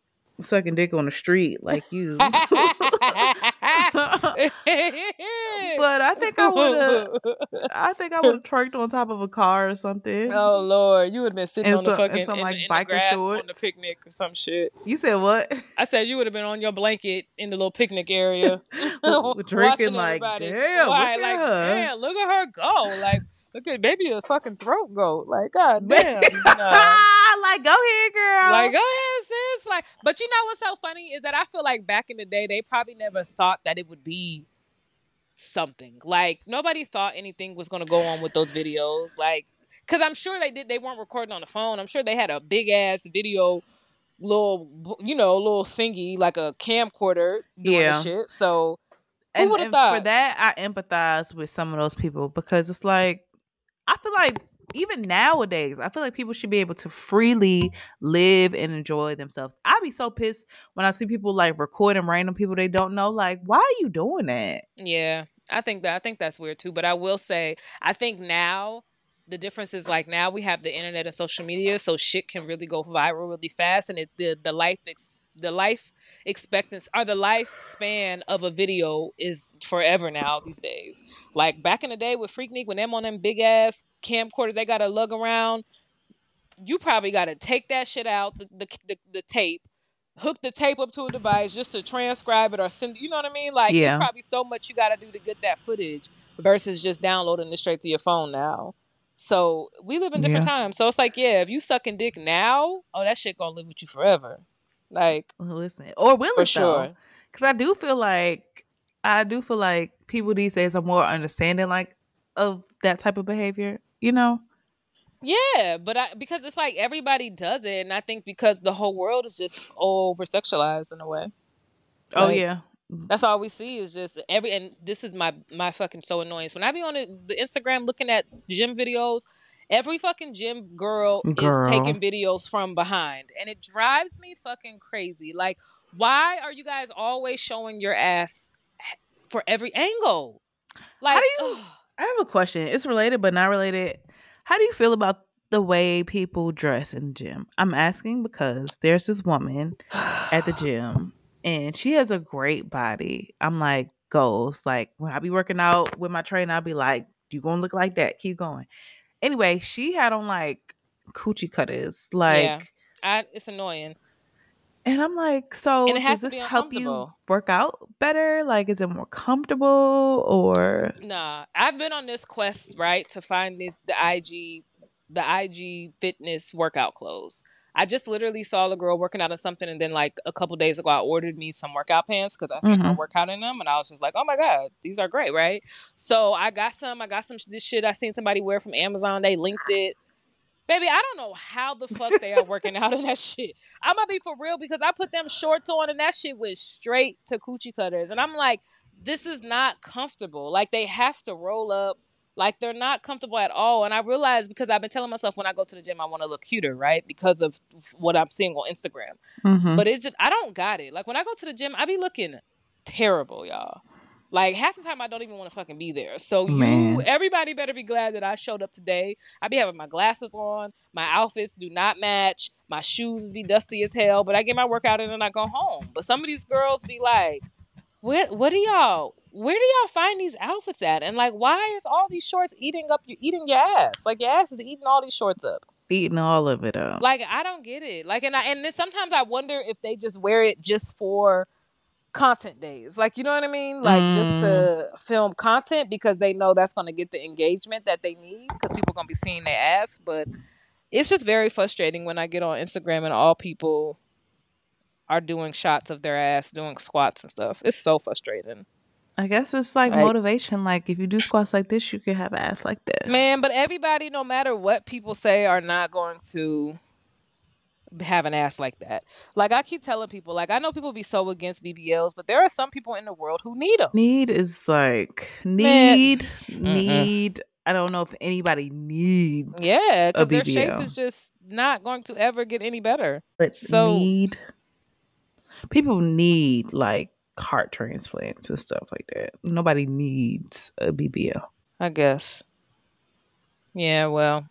sucking dick on the street like you. But I think I would have. I think I would have twerked on top of a car or something. Oh Lord, you would have been sitting And on the some- and fucking some, in, like, the, in the biker grass on the shorts. picnic or some shit. You said what? I said you would have been on your blanket in the little picnic area, Drinking watching like, everybody. damn, look Why? at Like, her. damn, look at her go. Like, look at baby, a fucking throat go. Like, god damn. Nah. Like, go ahead, girl. Like, go ahead, sis. Like, but you know what's so funny is that I feel like back in the day, they probably never thought that it would be something. Like, nobody thought anything was going to go on with those videos. Like, because I'm sure they did. They weren't recording on the phone. I'm sure they had a big ass video, little, you know, little thingy, like a camcorder doing Yeah. the shit. So, who and, would have and thought? for that, I empathize with some of those people because it's like, I feel like even nowadays, I feel like people should be able to freely live and enjoy themselves. I'd be so pissed when I see people like recording random people they don't know. Like, why are you doing that? Yeah, I think that I think that's weird too. But I will say, I think now the difference is like now we have the internet and social media, so shit can really go viral really fast, and it the the life ex, the life expectancy or the lifespan of a video is forever now these days. Like back in the day with Freaknik, when them on them big ass camcorders, they got to lug around. You probably got to take that shit out the the, the the tape. Hook the tape up to a device just to transcribe it or send, you know what I mean? Like, Yeah. it's probably so much you got to do to get that footage versus just downloading it straight to your phone now. So we live in different Yeah. times. So it's like, yeah, if you sucking dick now, oh, that shit gonna live with you forever. Like, Well, listen, or will for it though? sure. Because I do feel like I do feel like people these days are more understanding like of that type of behavior. You know? Yeah, but I because it's like everybody does it, and I think because the whole world is just over sexualized in a way. Oh Like, yeah. that's all we see is just every, and this is my my fucking so annoying. So when I be on the, the Instagram looking at gym videos, every fucking gym girl, Girl. is taking videos from behind, and it drives me fucking crazy. Like, why are you guys always showing your ass for every angle? Like, How do you? I have a question. It's related but not related. How do you feel about the way people dress in the gym? I'm asking because there's this woman at the gym and she has a great body. I'm like, goals. Like when I be working out with my trainer, I'll be like, you gonna look like that. Keep going. Anyway, she had on like coochie cutters. Like, yeah, I, it's annoying. and I'm like, so And it has does to this be help you uncomfortable. work out better? Like, is it more comfortable or? Nah, I've been on this quest, right, to find this the I G the I G fitness workout clothes. I just literally saw the girl working out on something, and then like a couple days ago, I ordered me some workout pants because I seen her Mhm. workout in them, and I was just like, oh my god, these are great, right? So I got some. I got some this shit I seen somebody wear from Amazon. They linked it. Baby, I don't know how the fuck they are working out in that shit. I'm gonna be for real because I put them shorts on and that shit went straight to coochie cutters. And I'm like, this is not comfortable. Like, they have to roll up. Like, they're not comfortable at all. And I realized because I've been telling myself when I go to the gym, I want to look cuter, right? Because of what I'm seeing on Instagram. Mhm. But it's just, I don't got it. Like, when I go to the gym, I be looking terrible, y'all. Like, half the time I don't even want to fucking be there. So you, Man. everybody better be glad that I showed up today. I be having my glasses on. My outfits do not match. My shoes be dusty as hell. But I get my workout in and I go home. But some of these girls be like, where, what do y'all, where do y'all find these outfits at? And like, why is all these shorts eating up, you eating your ass? Like, your ass is eating all these shorts up. Eating all of it up. Like, I don't get it. Like, and I, and then sometimes I wonder if they just wear it just for content days, like, you know what I mean, like mm. just to film content because they know that's going to get the engagement that they need because people are going to be seeing their ass. But it's just very frustrating when I get on Instagram and all people are doing shots of their ass doing squats and stuff. It's so frustrating. I guess it's like, like motivation. Like, if you do squats like this, you can have an ass like this, man. But everybody, no matter what people say, are not going to have an ass like that. Like, I keep telling people, like, I know people be so against B B Ls, but there are some people in the world who need them. Need is like need Man. need. I don't know if anybody needs. Yeah, because their shape is just not going to ever get any better. But so need people need like heart transplants and stuff like that. Nobody needs a B B L, I guess. Yeah, well.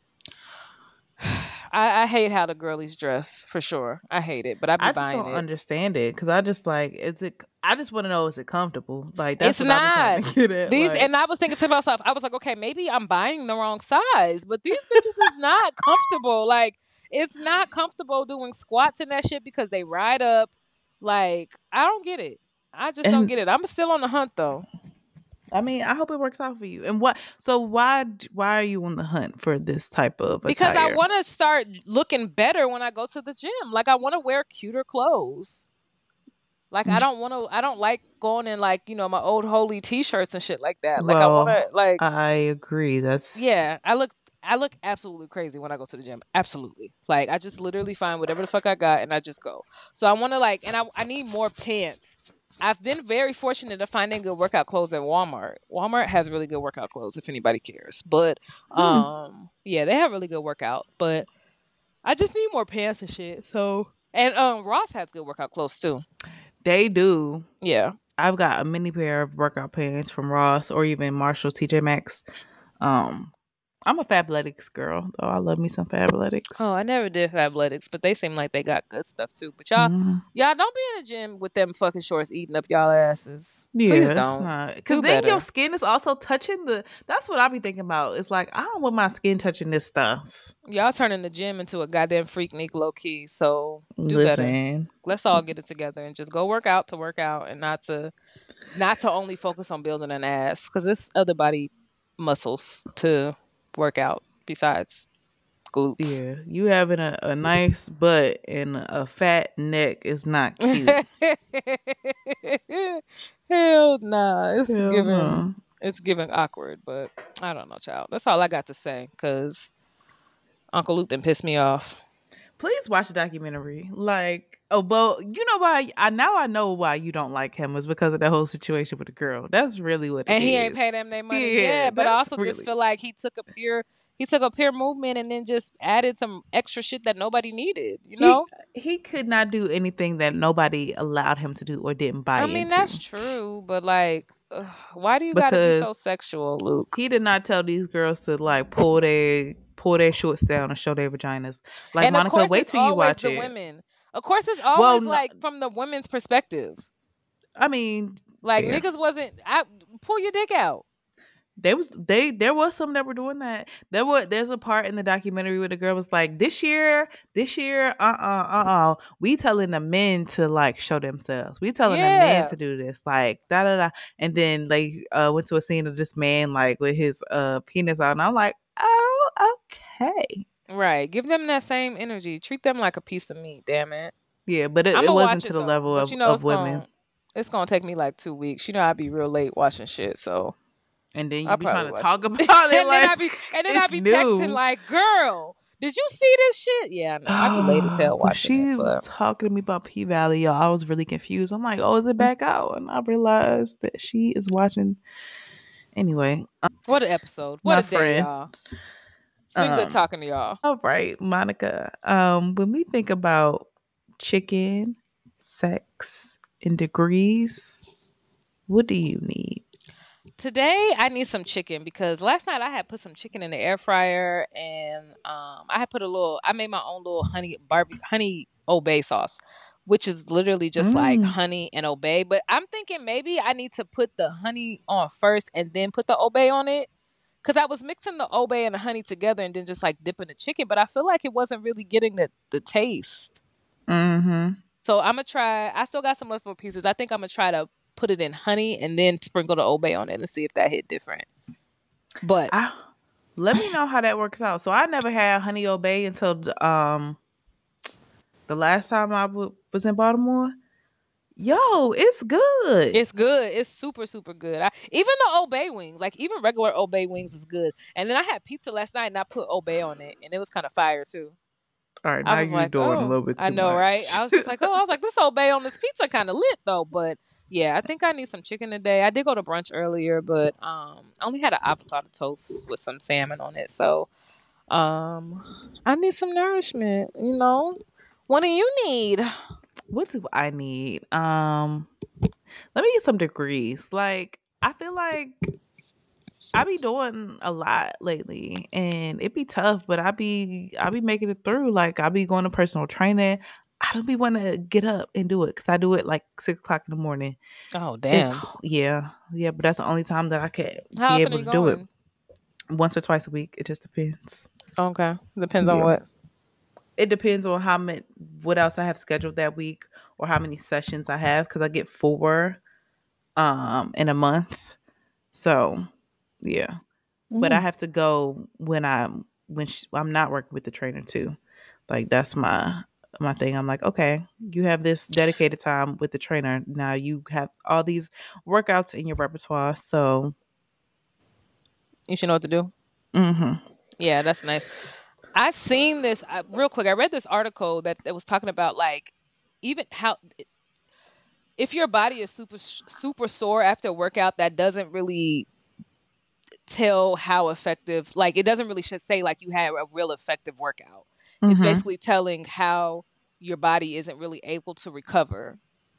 I, I hate how the girlies dress for sure. I hate it, but I be I just buying don't it. understand it because I just like is it. I just want to know, is it comfortable? Like that's It's what I'm trying not. to get at. These like, and I was thinking to myself, I was like, okay, maybe I'm buying the wrong size, but these bitches is not comfortable. Like, it's not comfortable doing squats in that shit because they ride up. Like, I don't get it. I just don't And- get it. I'm still on the hunt though. I mean, I hope it works out for you. And what? So why? Why are you on the hunt for this type of attire? Because I want to start looking better when I go to the gym. Like, I want to wear cuter clothes. Like, I don't want to. I don't like going in like, you know, my old holy t-shirts and shit like that. Like, Well, I want to like. I agree. That's Yeah, I look. I look absolutely crazy when I go to the gym. Absolutely. Like, I just literally find whatever the fuck I got and I just go. So I want to like, and I I need more pants. I've been very fortunate to finding good workout clothes at Walmart. Walmart has really good workout clothes if anybody cares. But um hmm. yeah, they have really good workout, but I just need more pants and shit. So, and um Ross has good workout clothes too. They do. Yeah. I've got a mini pair of workout pants from Ross or even Marshall, T J Maxx. Um I'm a Fabletics girl, though. I love me some Fabletics. Oh, I never did Fabletics, but they seem like they got good stuff too. But y'all, mm-hmm. y'all don't be in the gym with them fucking shorts eating up y'all asses. Yeah, Please don't. Because then better. Your skin is also touching the. That's what I be thinking about. It's like I don't want my skin touching this stuff. Y'all turning the gym into a goddamn freaknik low key. So do Listen. better. Let's all get it together and just go work out to work out, and not to, not to only focus on building an ass, because there's other body muscles to work out besides glutes. Yeah, you having a, a nice butt and a fat neck is not cute. Hell nah, it's Hell giving no. It's giving awkward. But I don't know, child. That's all I got to say, because Uncle Luke done pissed me off. Please watch the documentary. Like, oh, but you know why? I now I know why you don't like him is because of the whole situation with the girl. That's really what. And it he is. ain't pay them their money. Yeah, yeah, but I also really... just feel like he took a pure, he took a pure movement and then just added some extra shit that nobody needed. You know, he, he could not do anything that nobody allowed him to do or didn't buy into. I mean, into. That's true, but like, ugh, why do you got to be so sexual, Luke? He did not tell these girls to like pull their. pull their shorts down and show their vaginas. Like, and Monica, wait till you watch the it. Women. Of course, it's always well, like from the women's perspective. I mean, like yeah. niggas wasn't. I, pull your dick out. They was they there was some that were doing that. There were there's a part in the documentary where the girl was like, this year, this year, uh uh uh uh, we telling the men to like show themselves. We telling yeah. the men to do this, like da da da. And then they uh went to a scene of this man like with his uh penis out, and I'm like, oh, okay. Right. Give them that same energy. Treat them like a piece of meat, damn it. Yeah, but it, it wasn't to the though. level but of, you know, of women. Gonna, it's going to take me like two weeks. You know, I'd be real late watching shit, so. And then you be trying to talk it. about it and like then I be, And then I be new. texting like, girl, did you see this shit? Yeah, no, I be late as hell watching she it. But... was talking to me about P-Valley, y'all. I was really confused. I'm like, oh, is it back out? And I realized that she is watching. Anyway. Um, what an episode. What a day, friend. y'all. It's been um, good talking to y'all. All right, Monica. Um, when we think about chicken, sex, and degrees, what do you need? Today, I need some chicken because last night I had put some chicken in the air fryer and um, I had put a little, I made my own little honey barbie, honey obey sauce, which is literally just mm. like honey and obey. But I'm thinking maybe I need to put the honey on first and then put the obey on it. Because I was mixing the obey and the honey together and then just like dipping the chicken. But I feel like it wasn't really getting the, the taste. Mm-hmm. So I'm going to try. I still got some leftover pieces. I think I'm going to try to put it in honey and then sprinkle the obey on it and see if that hit different. But I, let me know how that works out. So I never had honey obey until um the last time I w- was in Baltimore. Yo, it's good. It's good. It's super, super good. I, even the obey wings, like even regular obey wings is good. And then I had pizza last night and I put obey on it and it was kind of fire too. All right, now you're like, doing oh, a little bit too I know, much. right? I was just like, oh, I was like, this obey on this pizza kind of lit though. But yeah, I think I need some chicken today. I did go to brunch earlier, but um, I only had an avocado toast with some salmon on it. So um, I need some nourishment, you know? What do you need? What do I need? Um, let me get some degrees. Like, I feel like I be doing a lot lately, and it be tough, but I be I be making it through. Like, I be going to personal training. I don't be want to get up and do it because I do it like six o'clock in the morning. Oh It's damn. yeah, yeah, but that's the only time that I can How be often are able you to do it. going? Once or twice a week. It just depends. Okay, depends on Yeah, what. it depends on how many, what else I have scheduled that week, or how many sessions I have because I get four um in a month. So yeah, but I Mm. have to go when I'm when sh I'm not working with the trainer too. Like that's my my thing. I'm like, okay, you have this dedicated time with the trainer. Now you have all these workouts in your repertoire. So, You should know what to do. hmm Yeah, that's nice. I seen this uh, real quick. I read this article that, that was talking about like even how if your body is super super sore after a workout, that doesn't really tell how effective. Like it doesn't really should say like you had a real effective workout. It's hmm basically telling how your body isn't really able to recover.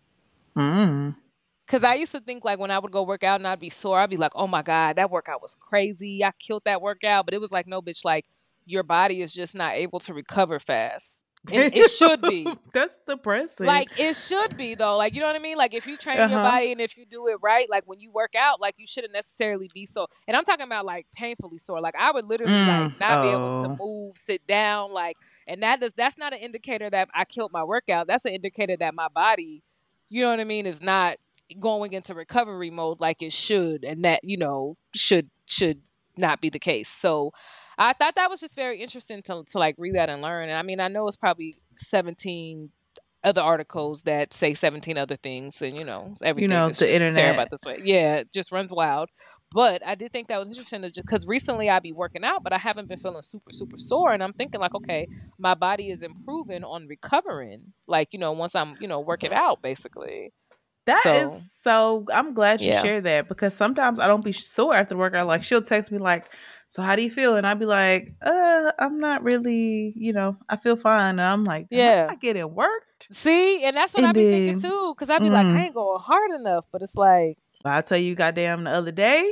mm. Cause I used to think like when I would go work out and I'd be sore, I'd be like, oh my God, that workout was crazy. I killed that workout. But it was like, no, bitch, like your body is just not able to recover fast. And it should be. That's depressing. Like it should be though. Like you know what I mean? Like if you train Uh your huh. body and if you do it right, like when you work out, like you shouldn't necessarily be so. And I'm talking about like painfully sore. Like I would literally like Mm. not be able to Oh. move, sit down, like and that does that's not an indicator that I killed my workout. That's an indicator that my body, you know what I mean, is not going into recovery mode like it should, and that, you know, should should not be the case. So I thought that was just very interesting to to like read that and learn. And I mean, I know it's probably seventeen other articles that say seventeen other things, and you know You everything know, is the just internet. terabyte this way. Yeah, it just runs wild. But I did think that was interesting to just because recently I be working out, but I haven't been feeling super super sore, and I'm thinking like, okay, my body is improving on recovering. Like you know, once I'm you know working out, basically. That is So so. I'm glad you yeah, shared that because sometimes I don't be sore after workout. Like she'll text me like, "So how do you feel?" And I'd be like, "Uh, I'm not really. You know, I feel fine." And I'm like, "Am I yeah. not getting worked?" See, and that's what I And be thinking then, too, because I be like, I mm, ain't going hard enough, but it's like, I'll tell you, goddamn, the other day,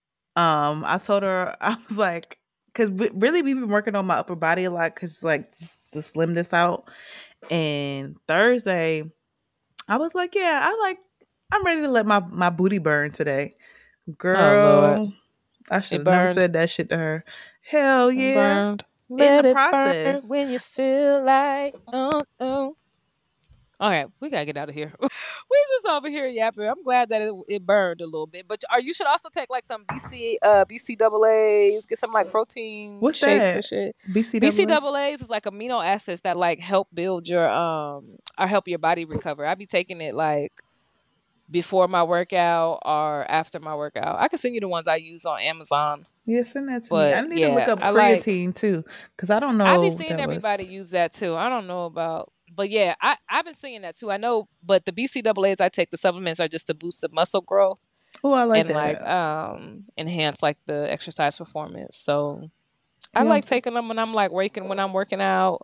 um, I told her I was like, because really we've been working on my upper body a lot, because like just to slim this out. And Thursday, I was like, yeah, I like, I'm ready to let my my booty burn today. oh Lord, Girl, I should it have never burned. said that shit to her. Hell It yeah. burned. In the Let it burn process. when you feel like, oh, oh. All right, we gotta get out of here. We just over here yapping. I'm glad that it, it burned a little bit, but are you should also take like some B C uh B C double A's, get some like protein What's shakes and that? shit. B C B C double A? double A's is like amino acids that like help build your um or help your body recover. I be taking it like before my workout or after my workout. I can send you the ones I use on Amazon. Yeah, send that to me. I But need to look yeah, up I like creatine too, because I don't I be know what seeing that everybody was. use that too. I don't know about but yeah, I, I've been seeing that too. I know but the B C A As I take the supplements are just to boost the muscle growth Oh, I like and like that. um enhance like the exercise performance. So I Yeah, I'm like t- taking them when I'm like waking when I'm working out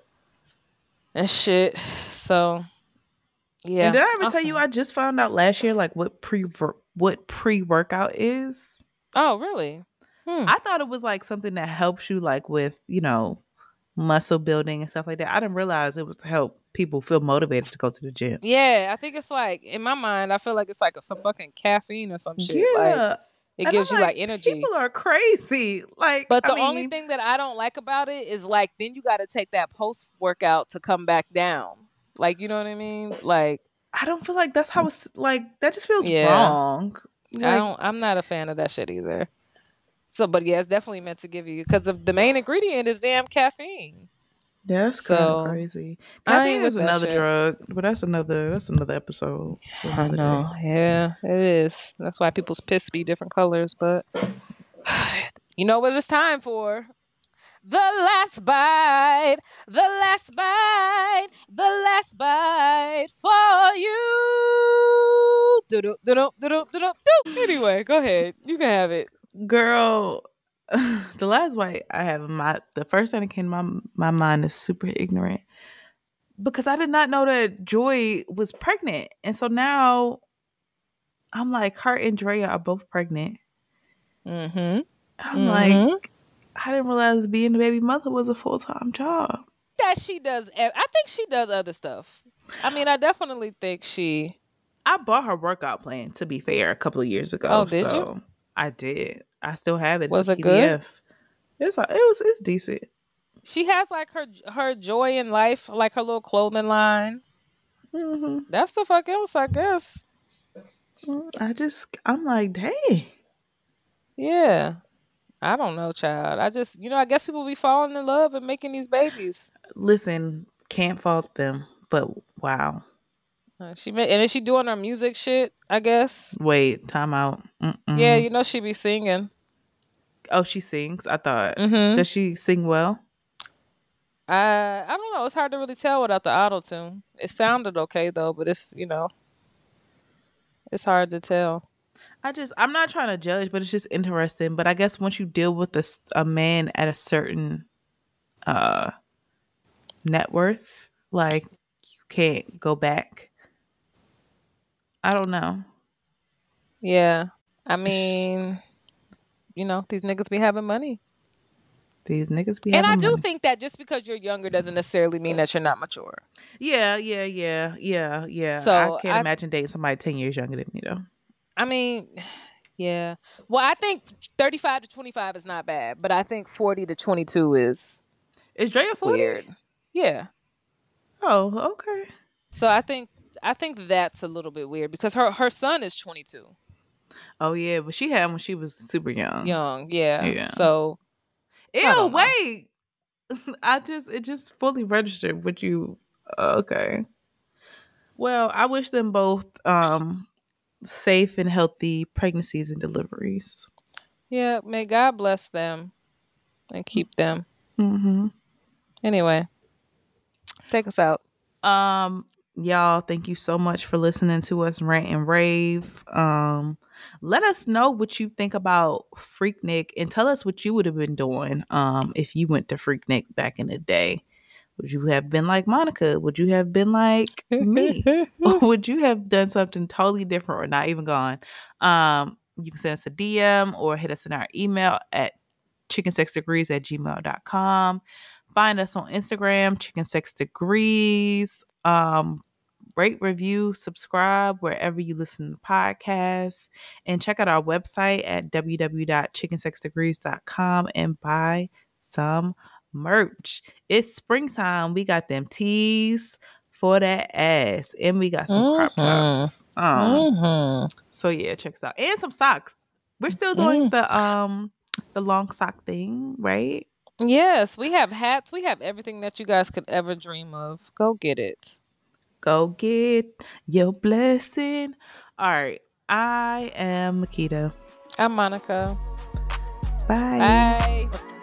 and shit. So and yeah, did I ever tell you awesome. I just found out last year like what pre what pre workout is? Oh really? Hmm. I thought it was like something that helps you like with, you know, muscle building and stuff like that. I didn't realize it was to help people feel motivated to go to the gym. Yeah, I think it's like in my mind, I feel like it's like some fucking caffeine or some shit. Like Yeah. it And gives you I'm like like, energy. people are crazy. Like, But I the only mean, thing that I don't like about it is like then you got to take that post workout to come back down. Like you know what I mean? Like I don't feel like that's how it's like that just feels yeah, wrong. I Like don't. I'm not a fan of that shit either. So, but yeah, it's definitely meant to give you because the the main ingredient is damn caffeine. that's kind of So crazy. I Caffeine ain't is with that another shit. drug, but that's another that's another episode for I another day. know. Yeah, it is. That's why people's piss be different colors. But you know what it's time for? The last bite, the last bite, the last bite for you. Do-do, do-do, do-do, do-do, do. Anyway, go ahead. You can have it. Girl, the last white I have in my the first thing that came to my my mind is super ignorant because I did not know that Joy was pregnant, and so now I'm like, her and Drea are both pregnant. Mm-hmm. I'm like, Mm-hmm. I didn't realize being a baby mother was a full time job. that she does. I think she does other stuff. I mean, I definitely think she. I bought her workout plan, to be fair, a couple of years ago. Oh, did so you? I did. I still have it. It's Was a it good? P D F. It's it was it's decent. She has like her her joy in life, like her little clothing line. Mm-hmm. That's the fuck else, I guess. I just I'm like, dang. Yeah. I don't know, child. I just, you know, I guess people be falling in love and making these babies. Listen, can't fault them, but wow. Uh, she made, and is she doing her music shit? I guess. Wait, time out. Mm-mm. Yeah, you know she be singing. Oh, she sings. I thought. Mm-hmm. Does she sing well? I I don't know. It's hard to really tell without the auto tune. It sounded okay though, but it's you know, it's hard to tell. I just, I'm not trying to judge, but it's just interesting. But I guess once you deal with a, a man at a certain uh, net worth, like, you can't go back. I don't know. Yeah. I mean, you know, these niggas be having money. These niggas be and having I do money. think that just because you're younger doesn't necessarily mean that you're not mature. Yeah, yeah, yeah, yeah, yeah. So I can't I, imagine dating somebody ten years younger than me, though. I mean, yeah. Well, I think thirty-five to twenty-five is not bad, but I think forty to twenty-two is Is Drea forty? Weird. Yeah. Oh, okay. So I think I think that's a little bit weird because her her son is twenty-two. Oh yeah, but she had him when she was super young. Young, yeah. Yeah. So Ew, wait. I just it just fully registered with you. Uh, okay. Well, I wish them both um safe and healthy pregnancies and deliveries. Yeah, may God bless them and keep them. Mm-hmm. Anyway, take us out. Um, y'all, thank you so much for listening to us rant and rave. Um, let us know what you think about Freaknik and tell us what you would have been doing um if you went to Freaknik back in the day. Would you have been like Monica? Would you have been like me? Or would you have done something totally different or not even gone? Um, you can send us a D M or hit us in our email at chicken sex degrees at gmail dot com. Find us on Instagram, Chicken Sex Degrees. Um, rate, review, subscribe wherever you listen to podcasts. And check out our website at w w w dot chicken sex degrees dot com and buy some merch. It's springtime. We got them tees for that ass. And we got some mm-hmm. crop tops. Um, mm-hmm. So yeah, check us out. And some socks. We're still doing mm. the um the long sock thing, right? Yes, we have hats. We have everything that you guys could ever dream of. Go get it. Go get your blessing. All right. I am Makita. I'm Monica. Bye. Bye.